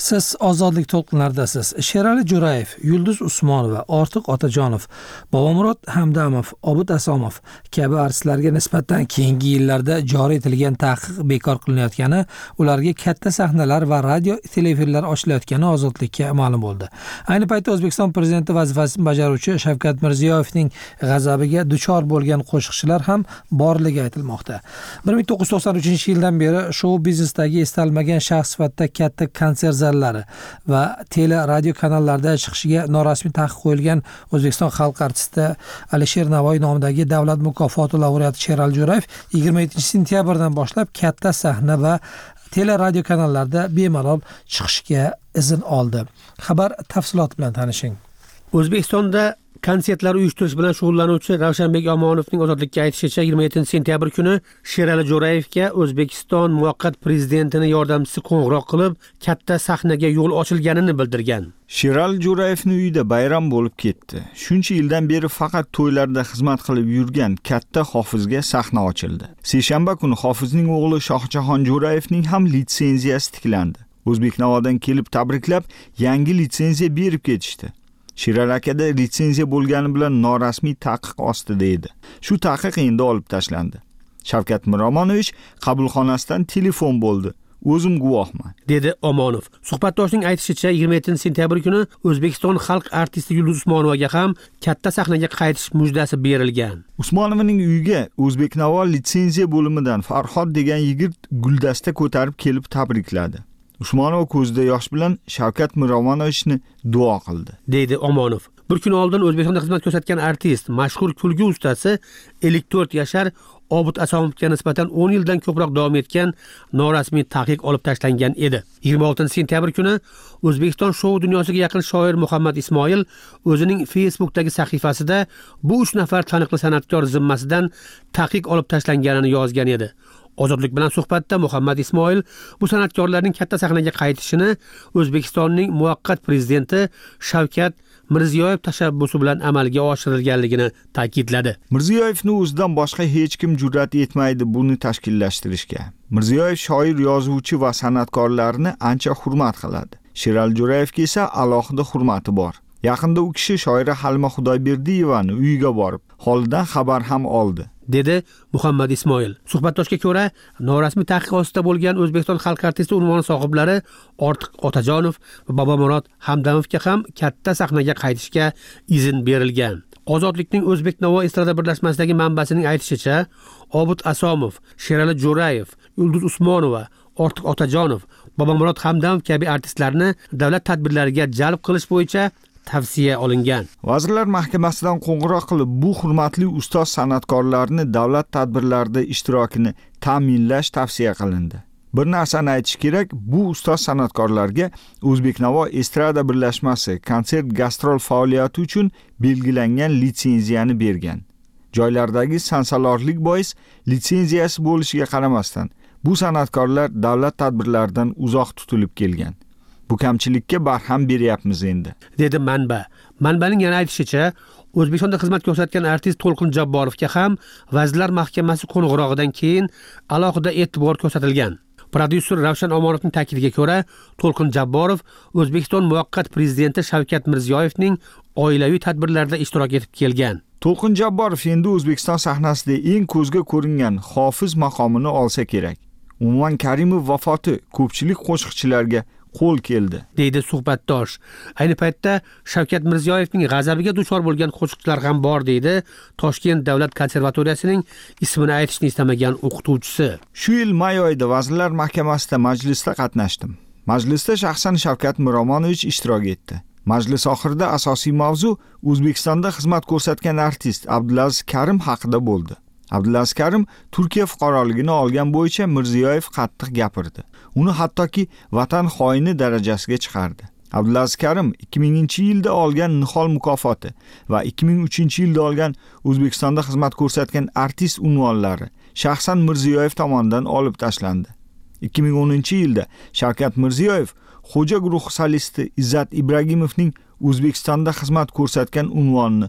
Siz ozodlik to'lqinlaridasiz. Sherali Jo'rayev, Yulduz Usmonova, Ortiq Otajonov, Bobomurod Hamdamov, Obid Asomov kabi artistlarga nisbatan keyingi yillarda joriy etilgan taqiq bekor qilinayotgani, ularga katta sahnalar va radio teleefirlar ochilayotgani ozodlikka ma'lum bo'ldi. Ayni paytda O'zbekiston prezidenti vazifasini bajaruvchi Shavkat Mirziyoyevning g'azabiga duchor bo'lgan qo'shiqchilar ham borligi aytilmoqda. bir ming to'qqiz yuz to'qson uchinchi yildan beri shou biznesdagi estalmagan shaxs sifatida katta konsert zallari va tele radio kanallarda chiqishiga norasmiy taqiq qo'yilgan O'zbekiston xalq artisti Alisher Navoiy nomidagi davlat mukofoti laureati Sherali Jo'rayev yigirma yettinchi sentyabrdan boshlab katta sahna va tele radio kanallarda bemalol chiqishga izn oldi. Xabar tafsiloti bilan tanishing. O'zbekistonda konsertlar uyushtirish bilan shug'ullanuvchi Ravshanbek Omonovning ozodlikka aytishicha yigirma yettinchi sentyabr kuni Sherali Jo'rayevga O'zbekiston muvaqqat prezidentining yordamchisi qo'ng'iroq qilib, katta sahnaga yo'l ochilganini bildirgan. Sherali Jo'rayevning uyida bayram bo'lib ketdi. Shuncha yildan beri faqat to'ylarda xizmat qilib yurgan katta Hofizga sahna ochildi. Seshanba kuni Hofizning o'g'li Shohjahon Jo'rayevning ham litsenziyasi tiklandi. O'zbeknavodan kelib tabriklab, yangi litsenziya berib ketishdi. Sherali akada litsenziya bo'lgani bilan norasmiy taqiq ostida edi. Shu taqiq endi olib tashlandi. Shavkat Miromonovich qabulxonasidan telefon bo'ldi. O'zim guvohman, dedi Omonov. Suhbatdoshning aytishicha, yigirma yettinchi sentyabr kuni O'zbekiston xalq artisti Yulduz Usmonovaga ham katta sahnaga qaytish mujdasi berilgan. Usmonovaning uyiga O'zbeknavo litsenziya bo'limidan Farhod degan yigit guldasta ko'tarib kelib tabrikladi. Usmonova ko'zida yosh bilan Shavkat Miromonovichni duo qildi, deydi Omonov. Bir kun oldin O'zbekistonda xizmat ko'rsatgan artist, mashhur kulgi ustasi ellik to'rt yashar Obid Asomovga nisbatan o'n yildan ko'proq davom etgan norasmiy taqiq olib tashlangan edi. yigirma oltinchi sentyabr kuni O'zbekiston shou dunyosiga yaqin shoir Muhammad Ismoil o'zining Facebookdagi sahifasida bu uch nafar taniqli san'atkor zimmasidan taqiq olib tashlanganini yozgan edi. Ozodlik bilan suhbatda Muhammad Ismoil bu san'atkorlarning katta sahnaga qaytishini O'zbekistonning muvaqqat prezidenti Shavkat Mirziyoyev tashabbusi bilan amalga oshirilganligini ta'kidladi. Mirziyoyevning o'zidan boshqa hech kim jur'at etmaydi buni tashkillashtirishga. Mirziyoyev shoir, yozuvchi va san'atkorlarni ancha hurmat qiladi. Sherali Jo'rayevga esa alohida hurmati bor. Yaqinda u kishi shoira Halima Xudoyberdiyevani uyiga borib, holidan xabar ham oldi, dedi Muhammad Ismoil. Suhbatdoshga ko'ra, norasmiy taqiq ostida bo'lgan O'zbekiston xalq artisti unvoni sohiblari Ortiq Otajonov va Bobomurod Hamdamovga ham katta sahnaga qaytishga izn berilgan. Ozodlikning O'zbeknavo estrada birlashmasidagi manbasining aytishicha, Obid Asomov, Sherali Jo'rayev, Yulduz Usmonova, Ortiq Otajonov, Bobomurod Hamdamov kabi artistlarni davlat tadbirlariga jalb qilish bo'yicha tavsiya olingan. Vazirlar Mahkamasidan qo'ng'iroq qilib, bu hurmatli ustoz san'atkorlarni davlat tadbirlarida ishtirokini ta'minlash tavsiya qilindi. Bir narsani aytish kerak, bu ustoz san'atkorlarga O'zbeknavo estrada birlashmasi konsert gastrol faoliyati uchun belgilangan litsenziyani bergan. Joylardagi sansalorlik bois litsenziyasi bo'lishiga qaramasdan, bu san'atkorlar davlat tadbirlaridan uzoq tutilib kelgan. Bu kamchilikka barham beryapmiz endi, dedi manba. Manbaning yana aytishicha, O'zbekistonda xizmat ko'rsatgan artist To'lqin Jabborovga ham Vazirlar Mahkamasi qo'ng'irog'idan keyin alohida e'tibor ko'rsatilgan. Prodyuser Ravshan Omonovning ta'kidiga ko'ra, To'lqin Jabborov O'zbekiston muvaqqat prezidenti Shavkat Mirziyoyevning oilaviy tadbirlarida ishtirok etib kelgan. To'lqin Jabborov endi O'zbekiston sahnasida eng ko'zga ko'ringan hofiz maqomini olsa kerak. Umuman Karimov vafoti ko'pchilik qo'shiqchilarga qo'l keldi, deydi suhbatdosh. Ayni paytda Shavkat Mirziyoyevning g'azabiga duchor bo'lgan qo'shiqchilar ham bor, deydi Toshkent davlat konservatoriyasining ismini aytishni istamagan o'qituvchisi. Shu yil may oyida Vazirlar Mahkamasida majlisda qatnashdim. Majlisda shaxsan Shavkat Miromonovich ishtirok etdi. Majlis oxirida asosiy mavzu O'zbekistonda xizmat ko'rsatgan artist Abdulaziz Karim haqida bo'ldi. Abdulaziz Karim Turkiya fuqaroligini olgan bo'yicha Mirziyoyev qattiq gapirdi. Uni hattoki vatan xoini darajasiga chiqardi. Abdulaziz Karim ikki minginchi yilda olgan Nihol mukofoti va ikki ming uchinchi yilda olgan O'zbekistonda xizmat ko'rsatgan artist unvonlari shaxsan Mirziyoyev tomonidan olib tashlandi. ikki ming o'ninchi yilda Shavkat Mirziyoyev Xo'ja guruhi solisti Izzat Ibragimovning O'zbekistonda xizmat ko'rsatgan unvonini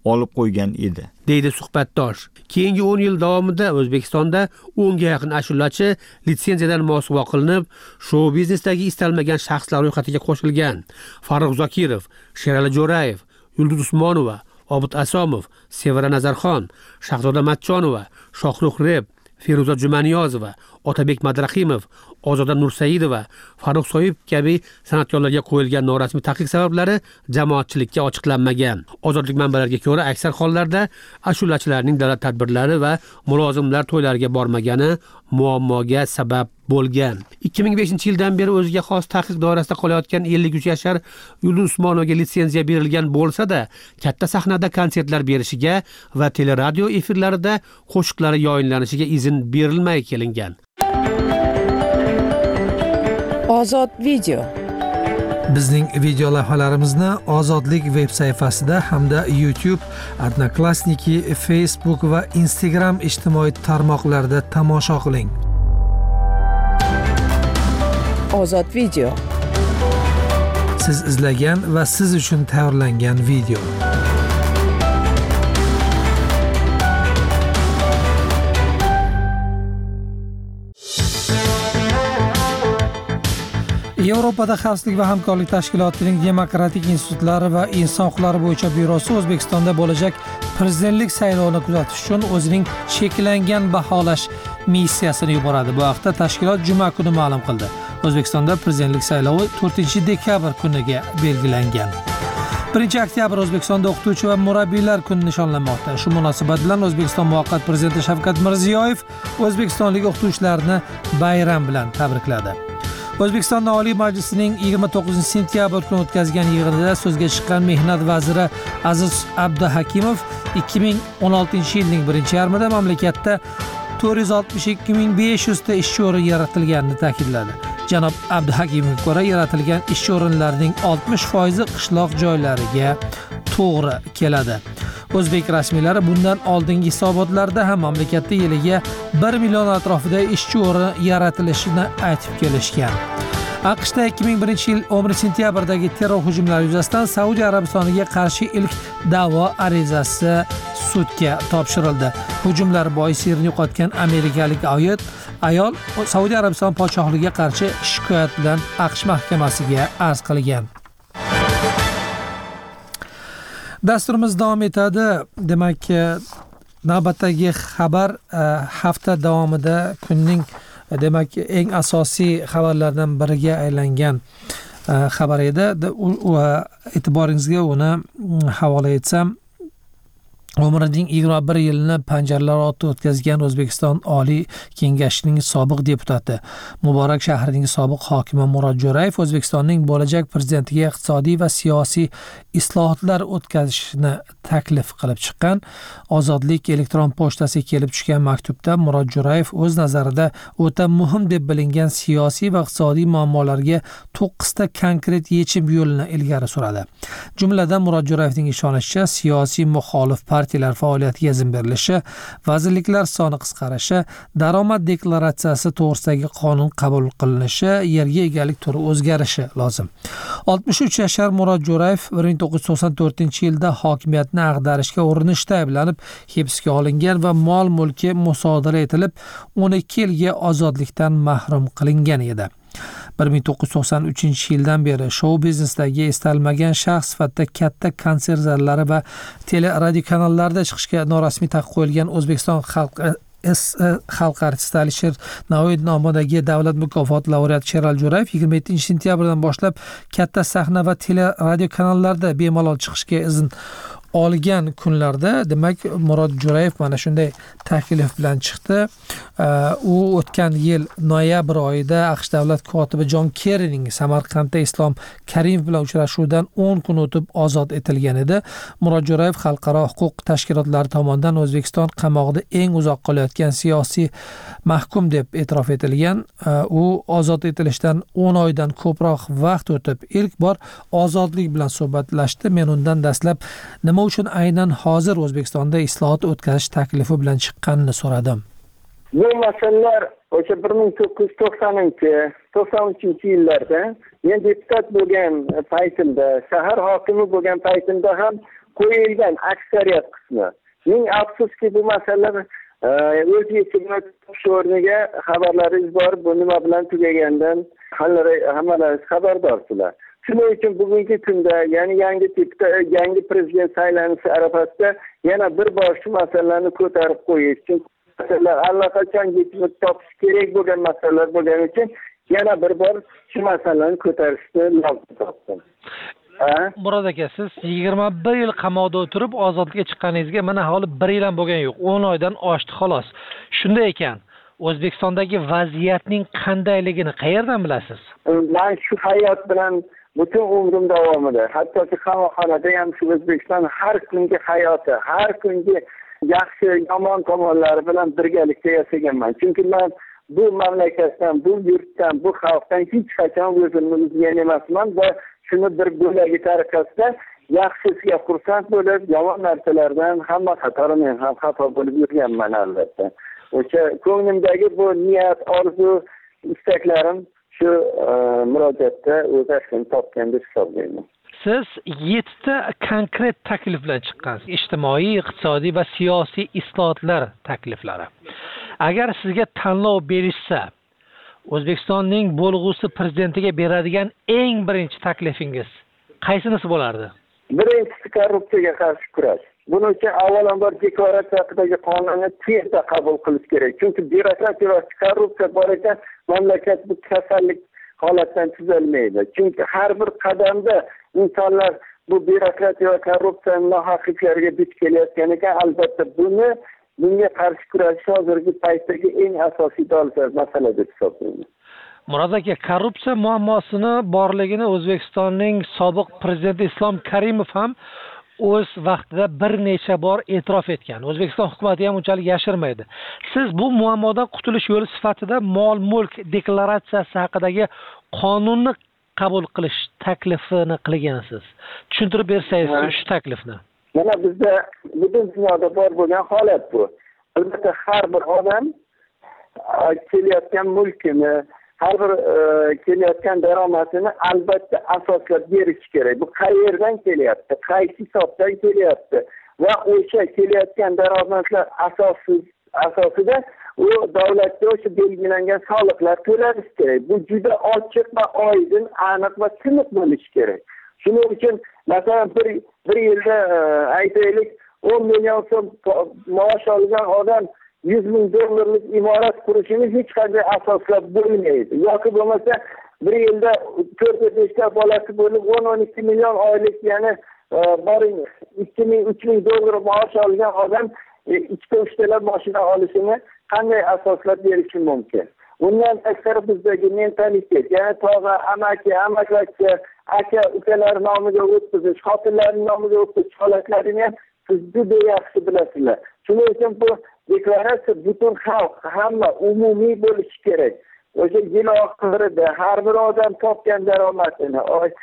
olib qo'ygan edi, deydi suhbatdosh. Keyingi o'n yil davomida O'zbekistonda o'nga yaqin ashulachi litsenziyadan mosuvo qilinib, shou biznesdagi istalmagan shaxslar ro'yxatiga qo'shilgan. Farruh Zokirov, Sherali Jo'rayev, Yulduz Usmonova, Obid Asomov, Sevara Nazarxon, Shahzoda Matchonova, Shohruh Reb, Feruza Jumaniyozova, Otabek Madrahimov, Ozoda Nursaidova, Farruh Soyib kabi san'atkorlarga qo'yilgan norasmiy taqiq sabablari jamoatchilikka ochiqlanmagan. Ozodlik manbalariga ko'ra, aksar hollarda ashulachilarning davlat tadbirlari va mulozimlar to'ylariga bormagani muammoga sabab bo'lgan. ikki ming beshinchi yildan beri o'ziga xos taqiq doirasida qolayotgan ellik uch yashar Yulduz Usmonovaga litsenziya berilgan bo'lsa-da, katta sahnada konsertlar berishiga va teleradio efirlarida qo'shiqlari yoyinlanishiga izn berilmay kelingan. Ozod video. Bizning video lavhalarimizni Ozodlik veb sayfasida hamda YouTube, Odnoklassniki, Facebook va Instagram ijtimoiy tarmoqlarida tomosha qiling. Ozod video. Siz izlagan va siz uchun tayyorlangan video. Yevropada xavfsizlik va hamkorlik tashkilotining demokratik institutlari va inson huquqlari bo'yicha byurosi O'zbekistonda bo'lajak prezidentlik saylovini kuzatish uchun o'zining cheklangan baholash missiyasini yuboradi. Bu haqda tashkilot juma kuni ma'lum qildi. O'zbekistonda prezidentlik saylovi to'rtinchi dekabr kuniga belgilangan. birinchi oktyabr O'zbekistonda o'qituvchi va murabbiylar kuni nishonlanmoqda. Shu munosabat bilan O'zbekiston muvaqqat prezidenti Shavkat Mirziyoyev o'zbekistonlik o'qituvchilarni bayram bilan tabrikladi. O'zbekiston Oliy Majlisining yigirma to'qqizinchi sentyabr kuni o'tkazgan yig'inida so'zga chiqqan Mehnat vaziri Aziz Abduhakimov ikki ming o'n oltinchi yilning birinchi yarmida mamlakatda to'rt yuz oltmish ikki ming besh yuz ta ish o'rni yaratilganini ta'kidladi. Janob Abduhakimovga ko'ra, yaratilgan ish o'rinlarining oltmish foizi qishloq joylariga to'g'ri keladi. O'zbek rasmiylari bundan oldingi hisobotlarda ham mamlakatda yiliga bir million atrofida ishchi o'rni yaratilishini aytib kelishgan. AQShda ikki ming birinchi yil o'n birinchi sentyabrdagi terror hujumlari yuzasidan Saudiya Arabistoniga qarshi ilk da'vo arizasi sudga topshirildi. Hujumlar bois yerini yo'qotgan amerikalik ayol ayol Saudiya Arabistoni podshohligiga qarshi shikoyat bilan AQSh mahkamasiga arz qilgan. Dasturimiz davom etadi. Demak, navbatdagi xabar hafta davomida kunning demak eng asosiy xabarlardan biriga aylangan xabar edi. E'tiboringizga uni havola etsam, umrining yigirma bir yilini panjaralar ortida o'tkazgan O'zbekiston Oliy Kengashining sobiq deputati, Muborak shahrining sobiq hokimi Murod Jo'rayev O'zbekistonning bo'lajak prezidentiga iqtisodiy va siyosiy islohotlar o'tkazishni taklif qilib chiqqan. Ozodlik elektron pochtasiga kelib tushgan maktubda Murod Jo'rayev o'z nazarida o'ta muhim deb bilingan siyosiy va iqtisodiy muammolarga to'qqizta konkret yechim yo'lini ilgari suradi. Jumladan Murod Jo'rayevning ishonishicha, siyosiy muxolif partiyalar faoliyatiga izn berilishi, vazirliklar soni qisqarishi, daromad deklaratsiyasi to'g'risidagi qonun qabul qilinishi, yerga egalik turi o'zgarishi lozim. oltmish uch yashar Murod Jo'rayev bir ming to'qqiz yuz to'qson to'rtinchi yilda hokimiyatni ag'darishga urinishda ayblanib hibsga olingan va mol-mulki musodara etilib, o'n ikki yilga ozodlikdan mahrum qilingan edi. bir ming to'qqiz yuz to'qson uchinchi yildan beri shou biznesdagi istalmagan shaxs sifatida katta konsert zallari va teleradio kanallarda chiqishga norasmiy taqiq qo'yilgan O'zbekiston xalq xalq artisti Alisher Navoiy nomidagi davlat mukofoti laureati Sherali Jo'rayev yigirma yettinchi sentyabrdan boshlab katta sahna va teleradio kanallarda bemalol chiqishga izn olgan kunlarda, demak, Murod Jo'rayev mana shunday taklif bilan chiqdi. U o'tgan yil noyabr oyida AQSh davlat kotibi Jon Kerrining Samarqandda Islom Karimov bilan uchrashuvidan o'n kun o'tib ozod etilgan edi. Murod Jo'rayev xalqaro huquq tashkilotlari tomonidan O'zbekiston qamoqida eng uzoq qolayotgan siyosiy mahkum deb e'tirof etilgan. U ozod etilishdan o'n oydan ko'proq vaqt o'tib ilk bor ozodlik bilan suhbatlashdi. Men undan dastlab nima uchun aynan hozir O'zbekistonda islohot o'tkazish taklifi bilan chiqqanini so'radim. Bu masalalar o'sha bir ming to'qqiz yuz to'qsoninchi to'qson uchinchi yillarda men deputat bo'lgan paytimda, shahar hokimi bo'lgan paytimda ham qo'yilgan aksariyat qismi. Ming afsuski bu masalalar o'z yechimini topish o'rniga xabarlaringiz bor, bu nima bilan tugagandan hammalaringiz xabardorsizlar. Shuning uchun bugungi kunda, ya'ni yangi tipda yangi prezident saylanishi arafasida yana bir bor shu masalalarni ko'tarib qo'yish uchun masalalar allaqachon yechimini topish kerak bo'lgan masalalar bo'lgani uchun yana bir bor shu masalalarni ko'tarishni lozim topdim. Murod aka, siz yigirma bir yil qamoqda o'tirib ozodlikka chiqqaningizga mana hali bir yil ham bo'lgani yo'q. o'n oydan oshdi xolos. Shunday ekan, O'zbekistondagi vaziyatning qandayligini qayerdan bilasiz? Men shu hayot bilan butun umrim davomida, hattoki qamoqxonada ham shu O'zbekiston har kungi hayoti, har kungi yaxshi, yomon tomonlari bilan birgalikda yashaganman. Chunki men bu mamlakatdan, bu yurtdan, bu xalqdan hech qachon o'zimni uzgan emasman va shuni bir bo'lagi tariqasida yaxshisiga xursand bo'lib, yomon narsalardan hamma qatori men ham xato bo'lib yurganman albatta. O'sha ko'nglimdagi bu niyat, orzu, istaklarim shu murojaatda o'z aksini topgan deb hisoblayman. Siz yettita konkret taklif bilan chiqqansiz. Ijtimoiy, iqtisodiy va siyosiy islohotlar takliflari. Agar sizga tanlov berishsa, O'zbekistonning bo'lg'usi prezidentiga beradigan eng birinchi taklifingiz qaysinisi bo'lardi? Birinchisi korrupsiyaga qarshi kurash. Buning uchun avvalambor deklaratsiya haqidagi qonunni tezda qabul qilish kerak. Chunki byurokratiya va korrupsiya bor ekan, mamlakat bu kasallik holatdan tuzalmaydi. Chunki har bir qadamda insonlar bu byurokratiya va korrupsiya nohaqliklariga duch kelayotgan ekan, albatta buni bunga qarshi kurashish hozirgi paytdagi eng asosiy dolzarb masala deb hisoblayman. Murod aka, korrupsiya muammosini borligini O'zbekistonning sobiq prezidenti Islom Karimov ham o'z vaqtida bir necha bor e'tirof etgan. O'zbekiston hukumatı ham unchalik yashirmaydi. Siz bu muammodan qutulish yo'li sifatida mol-mulk deklaratsiyasi haqidagi qonunni qabul qilish taklifini qilgansiz. Tushuntirib bersangiz shu taklifni. Mana bizda butun dunyoda bor bo'lgan holat bu. Albatta har bir odam kelayotgan mulkini, har bir kelayotgan daromadini albatta asoslab berish kerak. Bu qayerdan kelyapti, qaysi hisobdan kelyapti va o'sha kelayotgan daromadlar asossiz asosida u davlatga o'sha belgilangan soliqlar to'lanishi kerak. Bu juda ochiq va oydin, aniq va tiniq bo'lishi kerak. Shuning uchun masalan bir bir yilda aytaylik o'n million so'm maosh olgan odam yuz ming dollarlik imorat qurishini hech qanday asoslab bo'lmaydi. Yoki bo'lmasa bir yilda to'rt besh ta bolasi bo'lib o'n o'n ikki million oylik, ya'ni boring ikki ming uch ming dollar maosh olgan odam ikkita uchta mashina olishini qanday asoslab berishi mumkin? Bundan tashqari bizdagi mentalitet, ya'ni tog'a, amaki, amaklarcha, aka, ukalar nomiga o'tkazish, xotinlarning nomiga o'tkazish holatlarini ham siz juda yaxshi bilasizlar. Shuning uchun bu deklaratsiya butun xalq, hamma umumiy bo'lishi kerak. O'sha yil oxirida har bir odam topgan daromadini,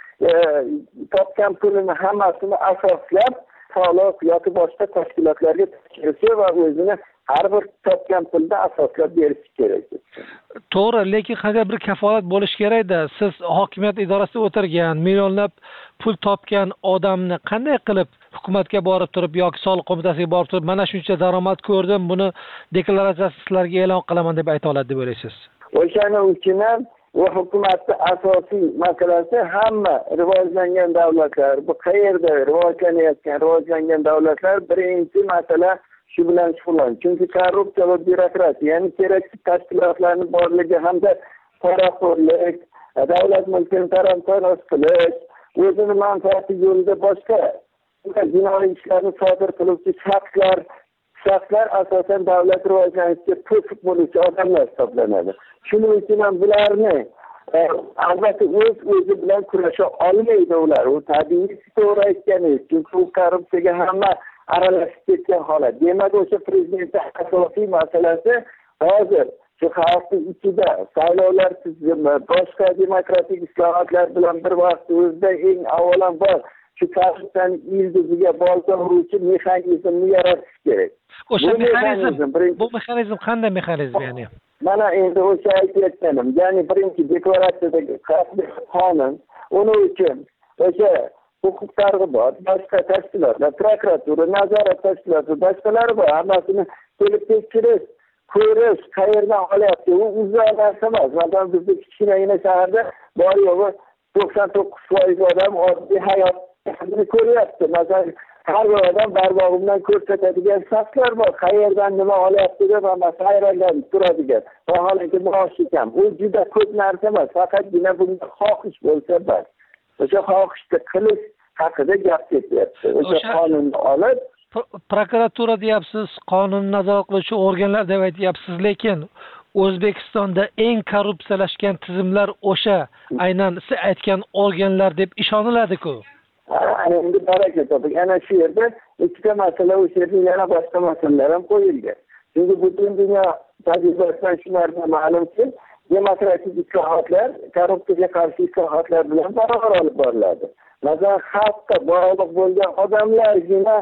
topgan pulini hammasini asoslab soliq yoki boshqa tashkilotlarga tashkilishi va o'zini har bir topgan pulda asoslab berish kerak. To'g'ri, lekin qanday bir kafolat bo'lish kerak-da. Siz hokimiyat idorasida o'tirgan, millionlab pul topgan odamni qanday qilib hukumatga borib turib yoki soliq qo'mitasiga borib turib, mana shuncha daromad ko'rdim, buni deklaratsiyasi sizlarga e'lon qilaman deb ayta oladi deb o'ylaysiz? O'shaning uchun ham va hukumatning asosiy masalasi hamma rivojlangan davlatlar, bu qayerda rivojlanayotgan, rivojlangan davlatlar birinchi masala shu bilan shug'ullanadi. Chunki korrupsiya va byurokratiya, ya'ni keraksiz tashkilotlarning borligi hamda poraxo'rlik, davlat mulkini talon-taroj qilish, o'zini manfaati yo'lida boshqa jinoiy ishlarni sodir qiluvchi shaxslar, shaxslar asosan davlat rivojlanishiga to'siq bo'luvchi odamlar hisoblanadi. Shuning uchun ham bularni albatta o'z o'zi bilan kurasha olmaydi ular. U tabiiy to'g'ri aytganingiz, chunki u korrupsiyaga hamma aralashib ketgan holat. Demak, o'sha prezidentning asosiy masalasi hozir shu xalqning ichida saylovlar tizimi, boshqa demokratik islohotlar bilan bir vaqt o'zida eng avvalambor shu korrupsiyaning ildiziga bolta uruvchi mexanizmni yaratish kerak. O'sha mexanizm, bu mexanizm qanday mexanizm ya'ni? Mana endi o'sha aytayotganim, ya'ni birinchi deklaratsiyadagi qonun, uning uchun o'sha huquq targ'ibot, boshqa tashkilotlar, prokuratura, nazorat tashkiloti, boshqalari bor. Hammasini kelib tekshirish, ko'rish, qayerdan olyapti, u uzoq narsa emas. Masalan, bizda kichkinagina shaharda bor yo'g'i to'qson to'qqiz foiz odam oddiy hayotni ko'ryapti. Masalan, har bir odam barmog'i bilan ko'rsatadigan shaxslar bor. Qayerdan nima olyapti deb hammasi hayronlanib turadigan. Vaholanki maoshi kam. U juda ko'p narsa emas, faqatgina bunda xohish bo'lsa bas. O'sha xohishni qilish haqida gap ketyapti. O'sha qonunni olib prokuratura deyapsiz, qonun nazorat qiluvchi organlar deb aytyapsiz, lekin O'zbekistonda eng korrupsiyalashgan tizimlar o'sha aynan siz aytgan organlar deb ishoniladi-ku. Endi baraka toping. Ana shu yerda ikkita masala, o'sha yerda yana boshqa masalalar ham qo'yilgan. Chunki butun dunyo tajribasidan shu narsa ma'lumki, demokratik islohotlar korrupsiyaga qarshi islohotlar bilan barobar olib boriladi. Masalan, xalqqa bog'liq bo'lgan odamlargina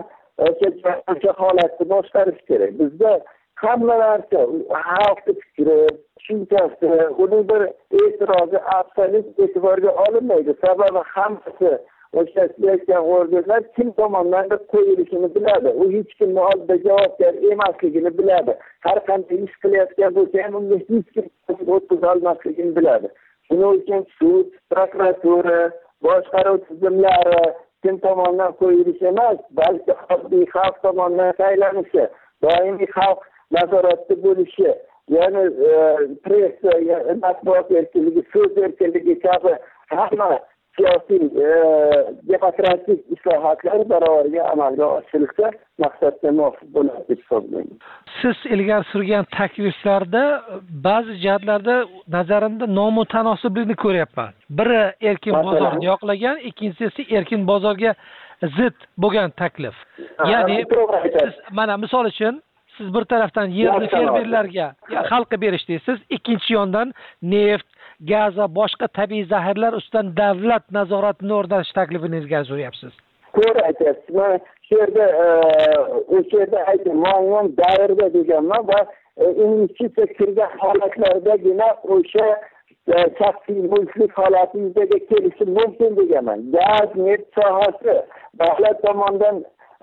o'sha holatni boshqarish kerak. Bizda hamma narsa xalqning fikri, tushunchasi, uning bir e'tirozi absolyut e'tiborga olinmaydi. Sababi hammasi o'sha aytgan organlar kim tomonidan qo'yilishini biladi. U hech kimni oldida javobgar emasligini biladi. Har qanday ish qilayotgan bo'lsa ham unga hech kim o'tkaza olmasligini biladi. Shuning uchun sud, prokuratura, boshqaruv tizimlari kim tomonidan qo'yilishi emas, balki oddiy xalq tomonidan saylanishi, doimiy xalq nazoratda bo'lishi, ya'ni press, matbuot erkinligi, so'z erkinligi kabi hamma siyosiy demokratik islohotlar barobarga amalga oshirilsa maqsadga muvofiq bo'ladi deb hisoblayman. Siz ilgari surgan takliflarda ba'zi jihatlarda nazarimda nomutanosiblikni ko'ryapman. Biri erkin bozorni yoqlagan, ikkinchisi esa erkin bozorga zid bo'lgan taklif. Ya'ni siz mana misol uchun siz bir tarafdan yerni fermerlarga, xalqqa berish deysiz, ikkinchi yondan neft, gaz va boshqa tabiiy zaxiralar ustidan davlat nazoratini o'rnatish taklifini ilgari suryapsiz. To'g'ri aytyapsiz. Men shu yerda o'sha yerda aytdim, muayyan davrda deganman va investitsiya kirgan holatlardagina o'sha shaxsiy mulklik holati yuzaga kelishi mumkin deganman. Gaz, neft sohasi davlat tomonidan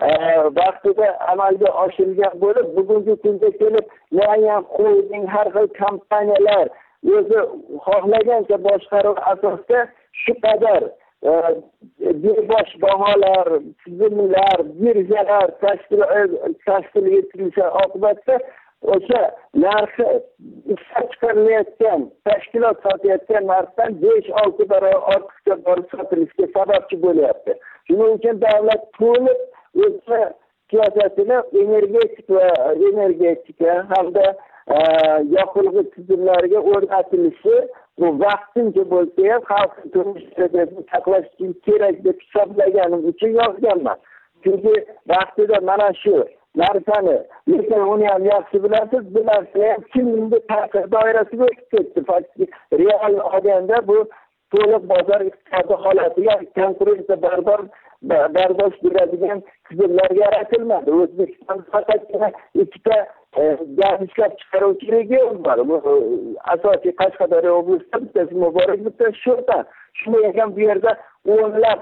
vaqtida amalga oshirilgan bo'lib, bugungi kunda kelib muayyan holding, har xil kompaniyalar o'zi xohlagancha boshqaruv asosida shu qadar bebosh baholar, tizimlar, birjalar tashkil etilishi oqibatida o'sha narxi ishlab chiqarilayotgan, tashkilot sotayotgan narxdan besh olti barobar ortiqcha borib sotilishiga sababchi bo'lyapti. Shuning uchun davlat to'liq o'z siyosatini energetik va energetika hamda yoqilg'i tizimlariga o'rnatilishi bu vaqtincha bo'lsa ham xalq turmush darajasini saqlash uchun kerak deb hisoblaganim uchun yozganman. Chunki vaqtida mana shu narsani, lekin uni ham yaxshi bilasiz, bu narsa ham kimningdir ta'sir doirasiga o'tib ketdi. Faktik real olganda bu to'liq bozor iqtisodiy holatiga konkurensiya bardosh bardosh beradigan tizimlar yaratilmadi. O'zbekiston faqatgina ikkita gaz ishlab chiqaruvchi region bor. Asosiy Qashqadaryo oblastida bittasi Muborak, bittasi Sho'rtan. Shunday ham bu yerda o'nlab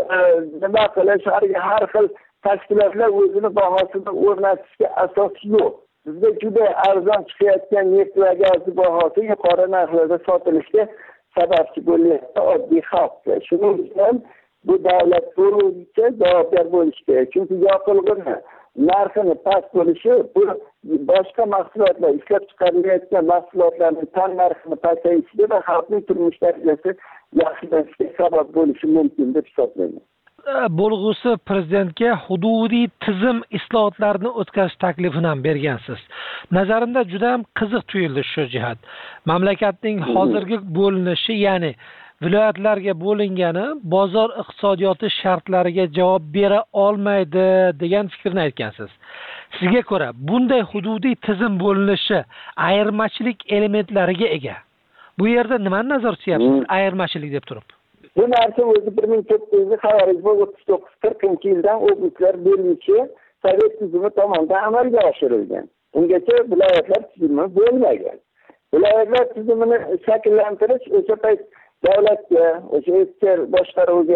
nima qilish, har xil tashkilotlar o'zini bahosini o'rnatishga asos yo'q. Bizda juda arzon chiqayotgan neft va gaz bahosi yuqori narxlarda sotilishga sababchi bo'lyapti oddiy xalqqa. Shuning uchun bu davlat to'g'richa javobgar bo'lishi kerak. Chunki yoqilg'ini narxini past bo'lishi bu boshqa mahsulotlar, ishlab chiqarilayotgan mahsulotlarning tan narxini pasayishiga va xalqning turmush darajasi yaxshilanishiga sabab bo'lishi mumkin deb hisoblayman. Bo'lg'usi prezidentga hududiy tizim islohotlarini o'tkazish taklifini ham bergansiz. Nazarimda juda ham qiziq tuyuldi shu jihat. Mamlakatning hozirgi bo'linishi, ya'ni viloyatlarga bo'lingani bozor iqtisodiyoti shartlariga javob bera olmaydi degan fikrni aytgansiz. Sizga ko'ra bunday hududiy tizim bo'linishi ayirmachilik elementlariga ega. Bu yerda nimani nazarda tutyapsiz ayirmachilik deb turib? Bu narsa o'zi bir ming to'qqiz yuz o'ttiz to'qqiz qirqinchi yildan oblastlar bo'linishi Sovet tizimi tomonidan amalga oshirilgan. Ungacha viloyatlar tizimi bo'lmagan. Viloyatlar tizimini shakllantirish o'sha payt davlatga, o'sha ichki boshqaruvga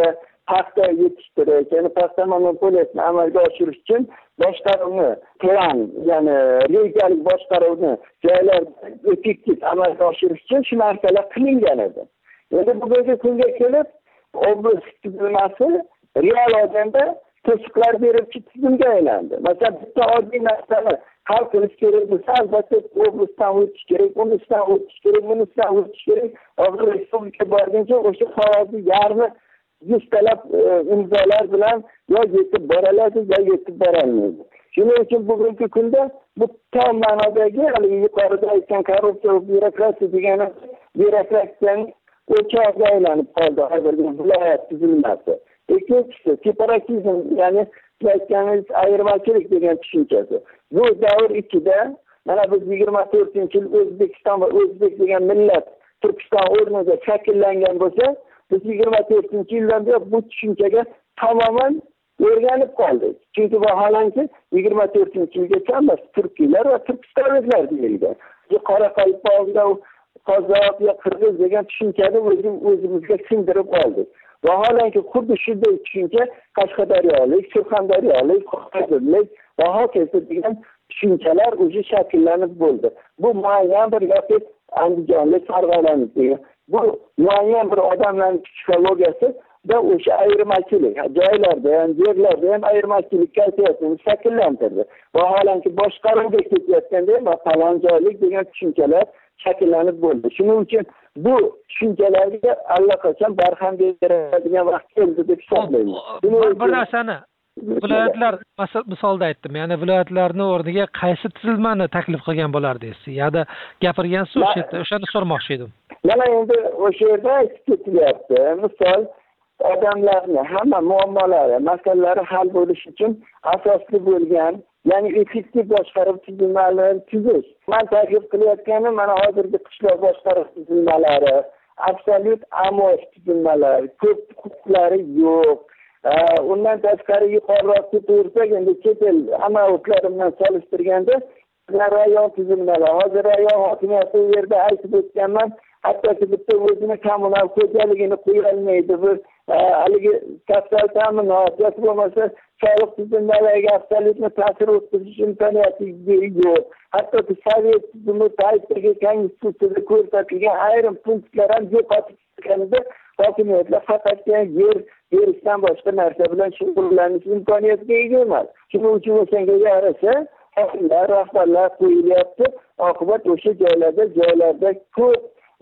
paxta yetishtirish, ya'ni paxta monopoliyasini amalga oshirish uchun boshqaruvni plan, ya'ni rejalik boshqaruvni joylarda effektiv amalga oshirish uchun shu narsalar qilingan edi. Endi bugungi kunga kelib, oblast tuzilmasi real odamda to'siqlar beruvchi tizimga aylandi. Masalan, bitta oddiy narsani hal qilish kerak bo'lsa, albatta oblastdan o'tish kerak, unisidan o'tish kerak, bunisidan o'tish kerak. Hozir respublika borguncha o'sha qog'ozni yarmi yuztalab imzolar bilan yo yetib boroladi, yo yetib borolmaydi. Shuning uchun bugungi kunda bu tom ma'nodagi, haligi yuqorida aytgan korrupsiya va byurokratiya degani byurokratiyaning o'chog'iga aylanib qoldi hozirgi viloyat tuzilmasi. Ikkinchisi separatizm, ya'ni aytganingiz ayirmachilik degan tushunchasi. Bu davr ichida mana biz yigirma to'rtinchi yil O'zbekiston va o'zbek degan millat Turkiston o'rnida shakllangan bo'lsa, biz yigirma to'rtinchi yildan beri bu tushunchaga tamoman o'rganib qoldik. Chunki vaholanki yigirma to'rtinchi yilgacha emas turkiylar va turkistonliklar deyilgan. Qoraqalpoqda qozoq yo qirg'iz degan tushunchani o'zimizga singdirib oldik. Vaholanki xuddi shunday tushuncha Qashqadaryolik, Surxondaryolik, Xorazmlik va hokazo degan tushunchalar o'zi shakllanib bo'ldi. Bu muayyan bir yoki Andijonlik, Farg'onalik degan bu muayyan bir odamlarning psixologiyasi da o'sha ayirmachilik, joylarda ham, yerlarda ham ayirmachilik kayfiyatini shakllantirdi. Vaholanki boshqaruvga ketayotganda ham falon joylik degan tushunchalar shakllanib bo'ldi. Shuning uchun bu tushunchalarga allaqachon barham beradigan vaqt keldi deb hisoblayman. Bir narsani viloyatlar misolda aytdim. Ya'ni viloyatlarning o'rniga qaysi tuzilmani taklif qilgan bo'lardingiz? Yo'da gapirgansiz o'sha yerda, o'shani so'ramoqchi edim. Mana endi o'sha yerda aytib ketilyapti. Misol odamlarni hamma muammolari, masalalari hal bo'lishi uchun asosli bo'lgan, ya'ni effektiv boshqaruv tuzilmalarini tuzish. Men taklif qilayotganim mana hozirgi qishloq boshqaruv tuzilmalari, absolyut amosh tuzilmalari, ko'p huquqlari yo'q. Undan tashqari yuqoriroq ketaversak, endi chet el amaliyotlar bilan solishtirganda rayon tuzilmalari, hozir rayon hokimiyati u yerda aytib o'tganman, hattoki bitta o'zini kommunal xo'jaligini qo'ya olmaydi. Bu haligi sotsial ta'minot yoki bo'lmasa soliq tizimlariga absolyutni ta'sir o'tkazish imkoniyati yo'q. Hattoki sovet tizimi paytidagi konstitutsiyada ko'rsatilgan ayrim punktlar ham yo'qotib ketganida hokimiyatlar faqatgina yer berishdan boshqa narsa bilan shug'ullanish imkoniyatiga ega emas. Shuning uchun o'shanga yarasha hokimlar, rahbarlar qo'yilyapti. Oqibat o'sha joylarda joylarda ko'p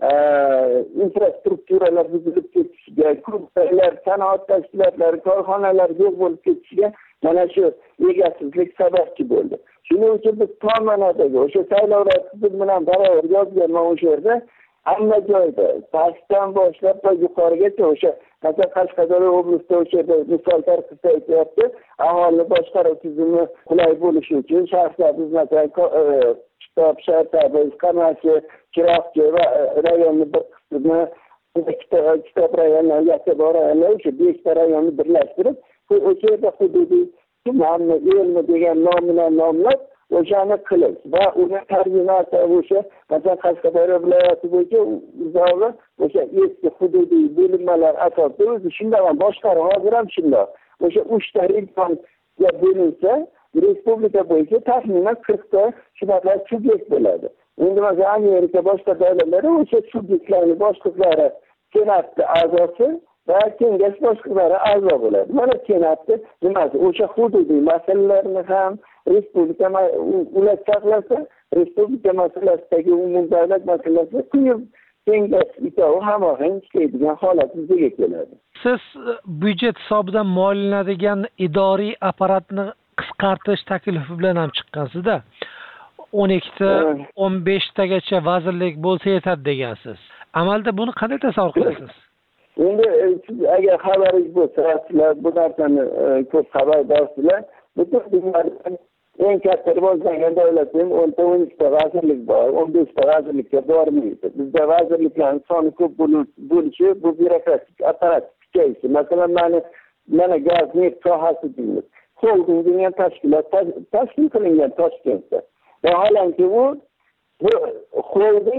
infrastrukturalar buzilib ketishiga, ko'plar sanoat tashkilotlari, korxonalar yo'q bo'lib ketishiga mana shu egasizlik sababchi bo'ldi. Shuning uchun biz tom ma'nodagi o'sha saylovlar bilan barobar yozganman o'sha yerda hamma joyda pastdan boshlab va yuqorigacha o'sha masalan Qashqadaryo oblastida o'sha yerda misol tarqatib aytyapti. Aholi boshqaruv tizimi qulay bo'lishi uchun shaxslarimiz masalan Kitob, Shartaboy, Qamashi, Chiroqchi va rayonni bir qismini Kitob rayoni, Yakkabog' rayoni o'sha beshta rayonni birlashtirib, o'sha yerda hududiy tumanni, elni degan nom bilan nomlab o'shani qilish va uni tarjimasi o'sha masalan Qashqadaryo viloyati bo'yicha uzog'i o'sha eski hududiy bo'linmalar asosida o'zi shunday boshqaruv hozir ham shunday. O'sha uchta regionga bo'linsa respublika bo'yicha taxminan qirqta shunaqa subyekt bo'ladi. Endi masalan Amerika boshqa davlatlari o'sha subyektlarning boshliqlari senatning a'zosi va kengash boshliqlari a'zo bo'ladi. Mana senatni nimasi o'sha hududiy masalalarni ham respublika ular saqlasa, respublika masalasidagi umumdavlat masalasi quyib kengash itovi hamohang ishlaydigan holat yuzaga keladi. Siz byudjet hisobidan moliyalanadigan idoriy apparatni qisqartirish taklifi bilan ham chiqqansizda. o'n ikkita, o'n beshtagacha vazirlik bo'lsa yetadi degansiz. Amalda buni qanday tasavvur qilasiz? Endi siz agar xabaringiz bo'lsa, sizlar bu narsani ko'p xabardorsizlar. Butun dunyoda eng katta rivojlangan davlatning o'nta o'n ikkita vazirlik bor, o'n beshta vazirlikka bormaydi. Bizda vazirliklarning soni ko'p bo'lishi, bu byurokratik apparat kuchayishi. Masalan, mana mana gaz, neft sohasi deymiz. Holding degan tashkilot tashkil qilingan Toshkentda. Vaholanki u bu holding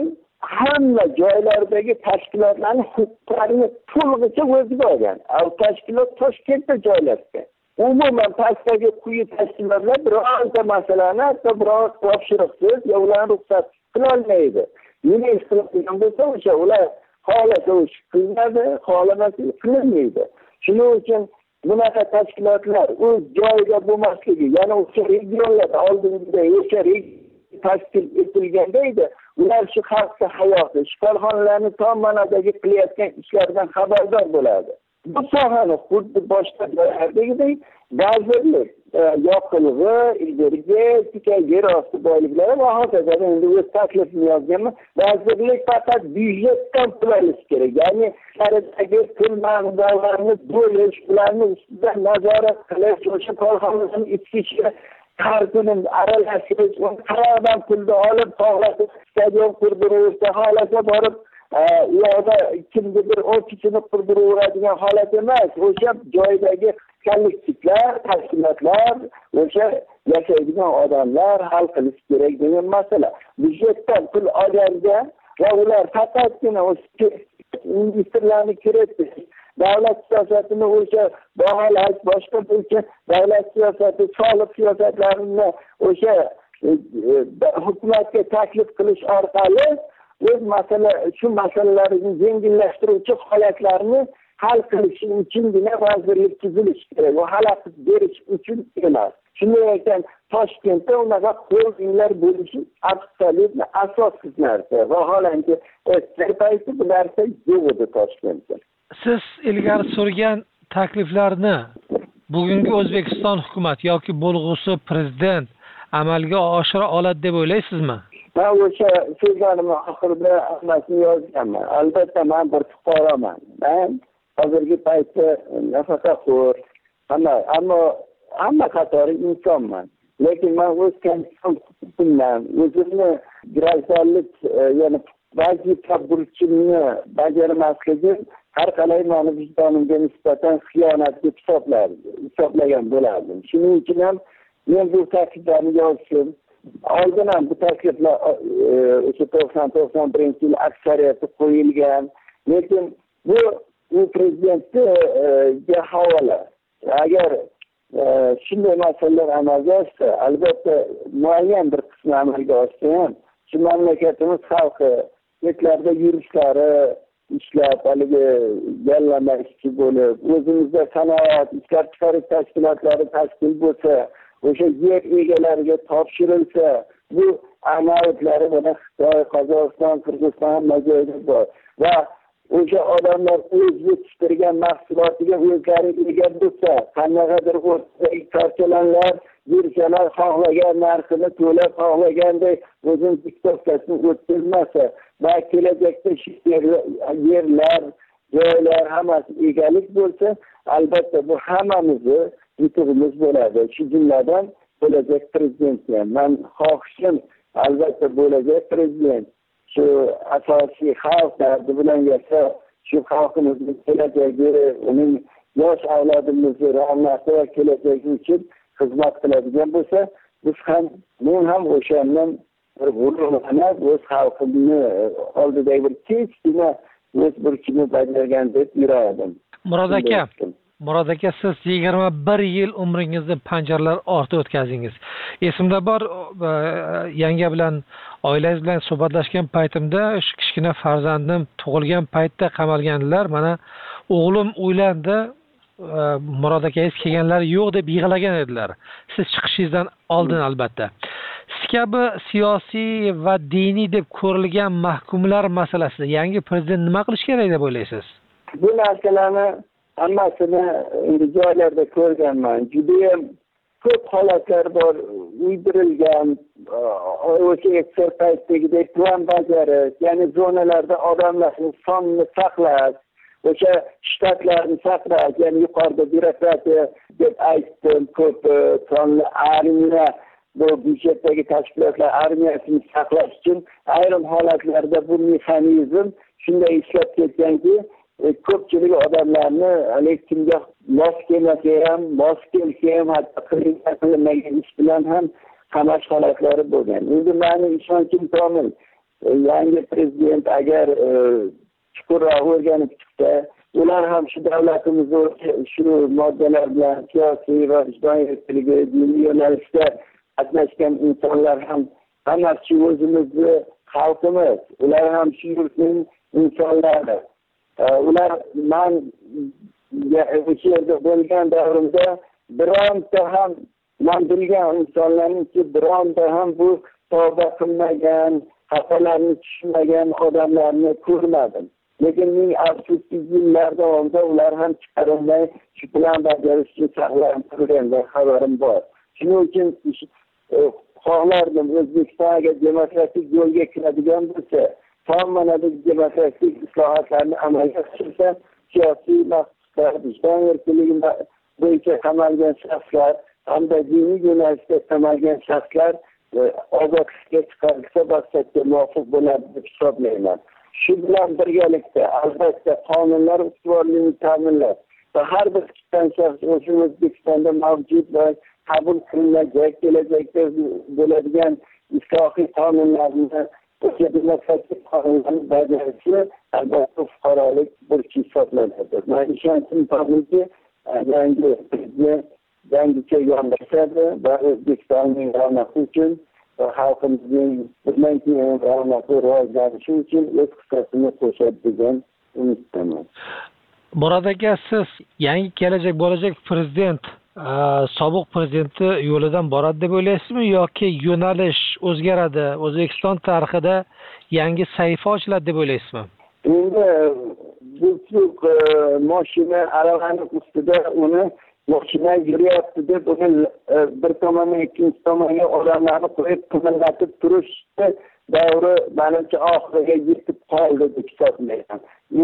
hamma joylardagi tashkilotlarning huquqlarini to'lig'icha o'ziga olgan. Bu tashkilot Toshkentda joylashgan. Umuman pastdagi quyi tashkilotlar birorta masalani hatto biror topshiriqsiz yo ularni ruxsat qila olmaydi. Nima ish qilgan bo'lsa o'sha ular xohlasa o'sha qilinadi, xohlamasa qilinmaydi. Shuning uchun bunaqa tashkilotlar o'z joyida bo'lmasligi, ya'ni o'sha regionlarda oldingida o'sha tashkil etilganda edi, ular shu xalqning hayoti, shifoxonalarni tom ma'nodagi qilayotgan ishlaridan xabardor bo'ladi. Bu sohani xuddi boshqa joylardagidek vazirlik, yoqilg'i, energetika, yer osti boyliklari va hokazo endi o'z taklifini yozganman. Vazirlik faqat byudjetdan pul olish kerak. Ya'ni sharidagi pul mablag'larini bo'lish, ularni ustidan nazorat qilish, o'sha korxonalarning ichki ishiga har kuni aralashish, qayerdan pulni olib, xohlasa stadion qurdirishda, xohlasa borib u yoqda kimnidir ofisini qurdiradigan holat emas. O'sha joydagi kollektivlar, tashkilotlar, o'sha yashaydigan odamlar hal qilish kerak degan masala. Byudjetdan pul olganda va ular faqatgina o'sha investorlarni kiritish, davlat siyosatini o'sha baholash, boshqa bo'yicha davlat siyosati, soliq siyosatlarini o'sha hukumatga taklif qilish orqali o'z masala shu masalalarni yengillashtiruvchi holatlarni hal qilish uchungina vazirlik tuzilishi kerak. Va xalaqit berish uchun emas. Shunday ekan, Toshkentda unaqa xoldinglar bo'lishi absolyut asossiz narsa. Vaholanki, o'tgan payti bu narsa yo'q edi Toshkentda. Siz ilgari surgan takliflarni bugungi O'zbekiston hukumat yoki bo'lg'usi prezident amalga oshira oladi deb o'ylaysizmi? Men o'sha so'zlarimni oxirida hammasini yozganman. Albatta men bir fuqaroman. Men hozirgi paytda nafaqaxo'r, hamma ammo hamma qatori insonman. Lekin men o'z konstitutsiyamdan o'zimni grazdonlik, ya'ni vazifa burchimni bajarmasligim har qalay meni vijdonimga nisbatan xiyonat deb hisoblagan bo'lardim. Shuning uchun ham men bu takliflarni yozdim. Oldin ham bu takliflar o'sha to'qson to'qson birinchi yil aksariyati qo'yilgan. Lekin bu u prezidentga havola. Agar shunday masalalar amalga oshsa, albatta muayyan bir qismi amalga oshsa ham shu mamlakatimiz xalqi chetlarda yurishlari, ishlab, haligi yallama ishchi bo'lib, o'zimizda sanoat, ishlab chiqarish tashkilotlari tashkil bo'lsa, o'sha yer egalariga topshirilsa, bu amaliyotlar mana Xitoy, Qozog'iston, Qirg'iziston hamma joyda bor. Va o'sha odamlar o'z yetishtirgan mahsulotiga o'zlari ega bo'lsa, qanaqadir o'rtada parchalanlar, yurchalar xohlagan narxini to'lab, xohlaganday o'zining diktatoriyasini o'tkazmasa va kelajakda shu yerlar, joylar hammasi egalik bo'lsa, albatta bu hammamizni yutug'imiz bo'ladi. Shu jumladan bo'lajak prezident ham. Men xohishim albatta bo'lajak prezident shu asosiy xalq dardi bilan yasha, shu xalqimizning kelajagi, uning yosh avlodimizni ravnaqi va kelajagi uchun xizmat qiladigan bo'lsa, biz ham, men ham o'shandan bir g'ururlanib, o'z xalqimni oldidagi bir kichkina o'z burchimni bajargan deb yuradim. Murod aka, Murod aka, siz yigirma bir yil umringizni panjaralar ortida o'tkazdingiz. Esimda bor, yanga bilan, oilangiz bilan suhbatlashgan paytimda shu kichkina farzandim tug'ilgan paytda qamalganlar. Mana o'g'lim uylandi, Murod akangiz kelganlari yo'q deb yig'lagan edilar. Siz chiqishingizdan oldin albatta. Siz kabi siyosiy va diniy deb ko'rilgan mahkumlar masalasida yangi prezident nima qilish kerak deb o'ylaysiz? Bu narsalarni hammasini endi joylarda ko'rganman. Juda ham ko'p holatlar bor, uydirilgan, o'sha eksper paytdagidek plan bajarish, ya'ni zonalarda odamlarning sonini saqlash, o'sha shtatlarni saqlash, ya'ni yuqorida byurokratiya deb aytdim, ko'p sonli armiya, bu byudjetdagi tashkilotlar armiyasini saqlash uchun ayrim holatlarda bu mexanizm shunday ishlab ketganki, ko'pchilik odamlarni hali kimga mos kelmasa ham, mos kelsa ham, hatto qilinmagan ish bilan ham qamash holatlari bo'lgan. Endi meni ishonchim komil. yangi prezident agar chuqurroq o'rganib chiqsa, ular ham shu davlatimizni shu moddalar bilan siyosiy va ijtimoiy erkinligi, diniy yo'nalishda qatnashgan insonlar ham hammasi o'zimizni xalqimiz, ular ham shu yurtning insonlari. Ular man o'sha yerda bo'lgan davrimda bironta ham man bilgan insonlarningki bironta ham bu tavba qilmagan, xatolarni tushunmagan odamlarni ko'rmadim. Lekin ming afsuski yillar davomida ular ham chiqarilmay shu bilan bajarish uchun saqlanib turgandan xabarim bor. Shuning uchun xohlardim O'zbekiston agar demokratik yo'lga kiradigan bo'lsa, tom ma'nodagi demokratik islohotlarni amalga oshirsa, siyosiy maqsadlar, ijtimoiy erkinlik bo'yicha qamalgan shaxslar hamda diniy yo'nalishda qamalgan shaxslar ozodlikka chiqarilsa maqsadga muvofiq bo'ladi deb hisoblayman. Shu bilan birgalikda albatta qonunlar ustuvorligini ta'minlash va har bir kishidan shaxs o'sha O'zbekistonda mavjud va qabul qilinajak kelajakda bo'ladigan islohiy qonunlarni o'sha demokratik qonunlarni bajarishi albatta fuqarolik burchi hisoblanadi. Men ishonchim borki, yangi prezident yangicha yondashadi va O'zbekistonning ravnaqi uchun va xalqimizning bundan keyin ravnaqi rivojlanishi uchun o'z hissasini qo'shadi degan umiddaman. Murod aka, siz yangi kelajak bo'lajak prezident sobiq prezidenti yo'lidan boradi deb o'ylaysizmi yoki yo'nalish o'zgaradi, O'zbekiston tarixida yangi sahifa ochiladi deb o'ylaysizmi? Endi bu mashina aravani ustida uni mashina yuryapti deb uni bir tomondan ikkinchi tomonga odamlarni qo'yib qimirlatib turishni davri manimcha oxiriga yetib qoldi deb hisoblayman.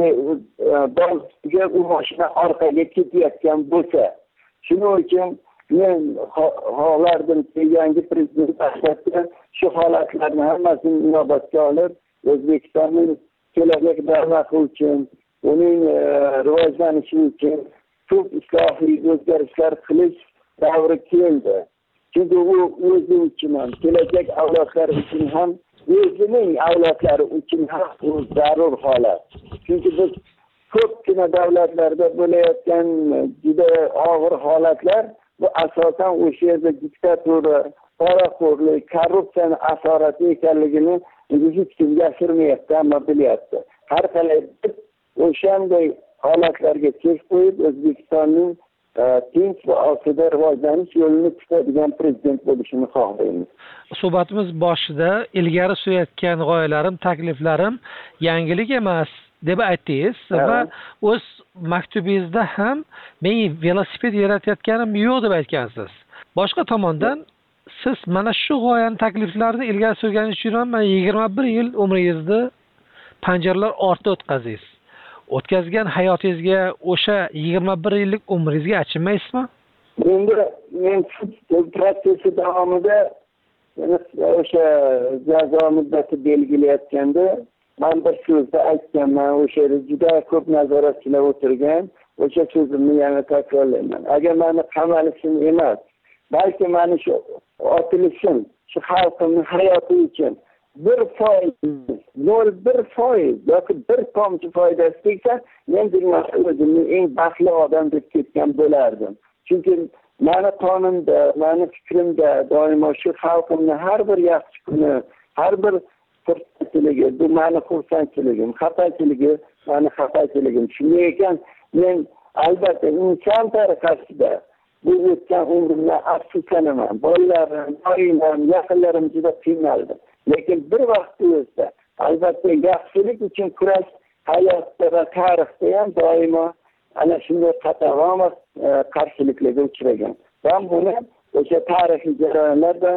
Bozga u mashina orqaga ketayotgan bo'lsa, shuning uchun men xohlardimki yangi prezident albatta shu holatlarni hammasini inobatga olib, O'zbekistonning kelajak davlati uchun, uning rivojlanishi uchun ko'p islohiy o'zgarishlar qilish davri keldi. Chunki u o'zi uchun ham, kelajak avlodlar uchun ham, o'zining avlodlari uchun ham bu zarur holat. Chunki biz ko'pgina davlatlarda bo'layotgan juda og'ir holatlar bu asosan o'sha yerda diktatura, poraxo'rlik, korrupsiyani asorati ekanligini hech kim yashirmayapti, hamma bilyapti. Har qalay o'shanday holatlarga chek qo'yib O'zbekistonning tinch va osida rivojlanish yo'lini tutadigan prezident bo'lishini xohlaymiz. Suhbatimiz boshida ilgari surayotgan g'oyalarim, takliflarim yangilik emas deb aytdingiz va o'z maktubingizda ham men velosiped yaratayotganim yo'q deb aytgansiz. Boshqa tomondan siz mana shu g'oyani, takliflarni ilgari surganingiz uchun ham yigirma bir yil umringizni panjaralar ortida o'tkazasiz. O'tkazgan hayotingizga o'sha yigirma bir yillik umringizga achinmaysizmi? Endi men sud protsessi davomida o'sha jazo muddati belgilayotganda men bir so'zda aytganman, o'sha yerda juda ko'p nazoratchilar o'tirgan, o'sha so'zimni yana takrorlayman. Agar meni qamalishim emas, balki meni shu otilishim, shu xalqimning hayoti uchun bir foiz, nol bir foiz yoki bir tomchi foydasi tegsa, men dunyoda o'zimni eng baxtli odam deb ketgan bo'lardim. Chunki meni qonimda, meni fikrimda doimo shu xalqimni har bir yaxshi kuni, har bir xursandchiligi, bu meni xursandchiligim, xafachiligim, meni xafachiligim. Shunday ekan, men albatta inson tariqasida bu o'tgan umrimdan afsuslanaman. Bolalarim, oilam, yaqinlarim juda qiynaldi. Lekin bir vaqtda o'zda albatta yaxshilik uchun kurash hayotda va tarixda ham doimo ana shunday qatag'on va qarshiliklarga uchragan. Men buni o'sha tarixiy jarayonlardan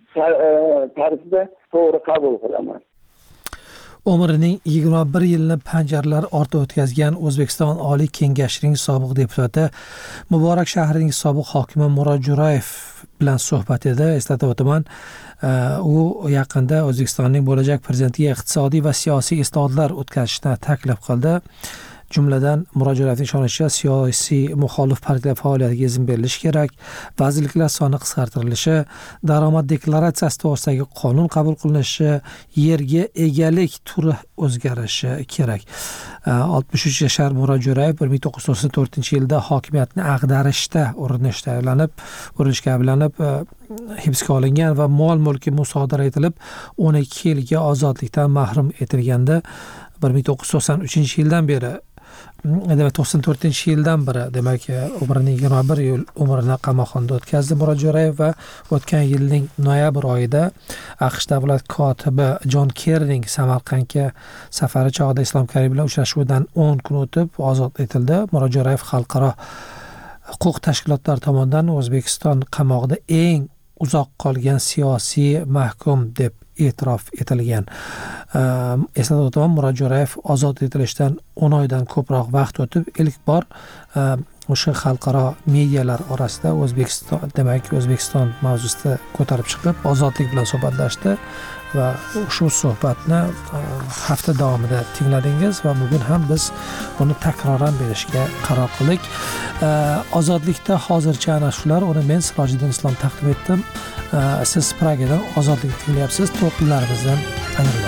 tarzda to'g'ri qabul qilaman. Umrining yigirma bir yilni panjaralar ortida o'tkazgan O'zbekiston Oliy Kengashining sobiq deputati, Muborak shahrining sobiq hokimi Murod Jo'rayev bilan suhbat edi. Eslatib o'taman, u yaqinda O'zbekistonning bo'lajak prezidentiga iqtisodiy va siyosiy islohotlar o'tkazishni taklif qildi. Jumladan Murojaatning ishonishicha siyosiy muxolif partiyalar faoliyatiga izn berilishi kerak, vazirliklar soni qisqartirilishi, daromad deklaratsiyasi to'g'risidagi qonun qabul qilinishi, yerga egalik turi o'zgarishi kerak. oltmish uch yashar Murod Jo'rayev bir ming to'qqiz yuz to'qson to'rtinchi yilda hokimiyatni ag'darishda urinishda ayblanib, urinishga ayblanib hibsga olingan va mol mulki musodara etilib o'n ikki yilga ozodlikdan mahrum etilganda bir ming to'qqiz yuz to'qson uchinchi yildan beri demak to'qson to'rtinchi yildan beri demak umrining yigirma bir yil umrini qamoqxonada o'tkazdi Murod Jo'rayev va o'tgan yilning noyabr oyida AQSh davlat kotibi Jon Kerrining Samarqandga safari chog'ida Islom Karimov bilan uchrashuvidan o'n kun o'tib ozod etildi. Murod Jo'rayev xalqaro huquq tashkilotlari tomonidan O'zbekiston qamoqida eng uzoq qolgan siyosiy mahkum deb e'tirof etilgan. Eslatib o'taman, Murod Jo'rayev ozod etilishdan o'n oydan ko'proq vaqt o'tib ilk bor o'sha xalqaro medialar orasida O'zbekiston, demak O'zbekiston mavzusida ko'tarib chiqib, ozodlik bilan suhbatlashdi va shu suhbatni hafta davomida tingladingiz va bugun ham biz buni takroran berishga qaror qildik. Ozodlikda hozircha ana shular, uni men Sirojiddin Islom taqdim etdim. Siz Pragadan ozodlik tinglayapsiz, to'lqinlarimizdan ayrilib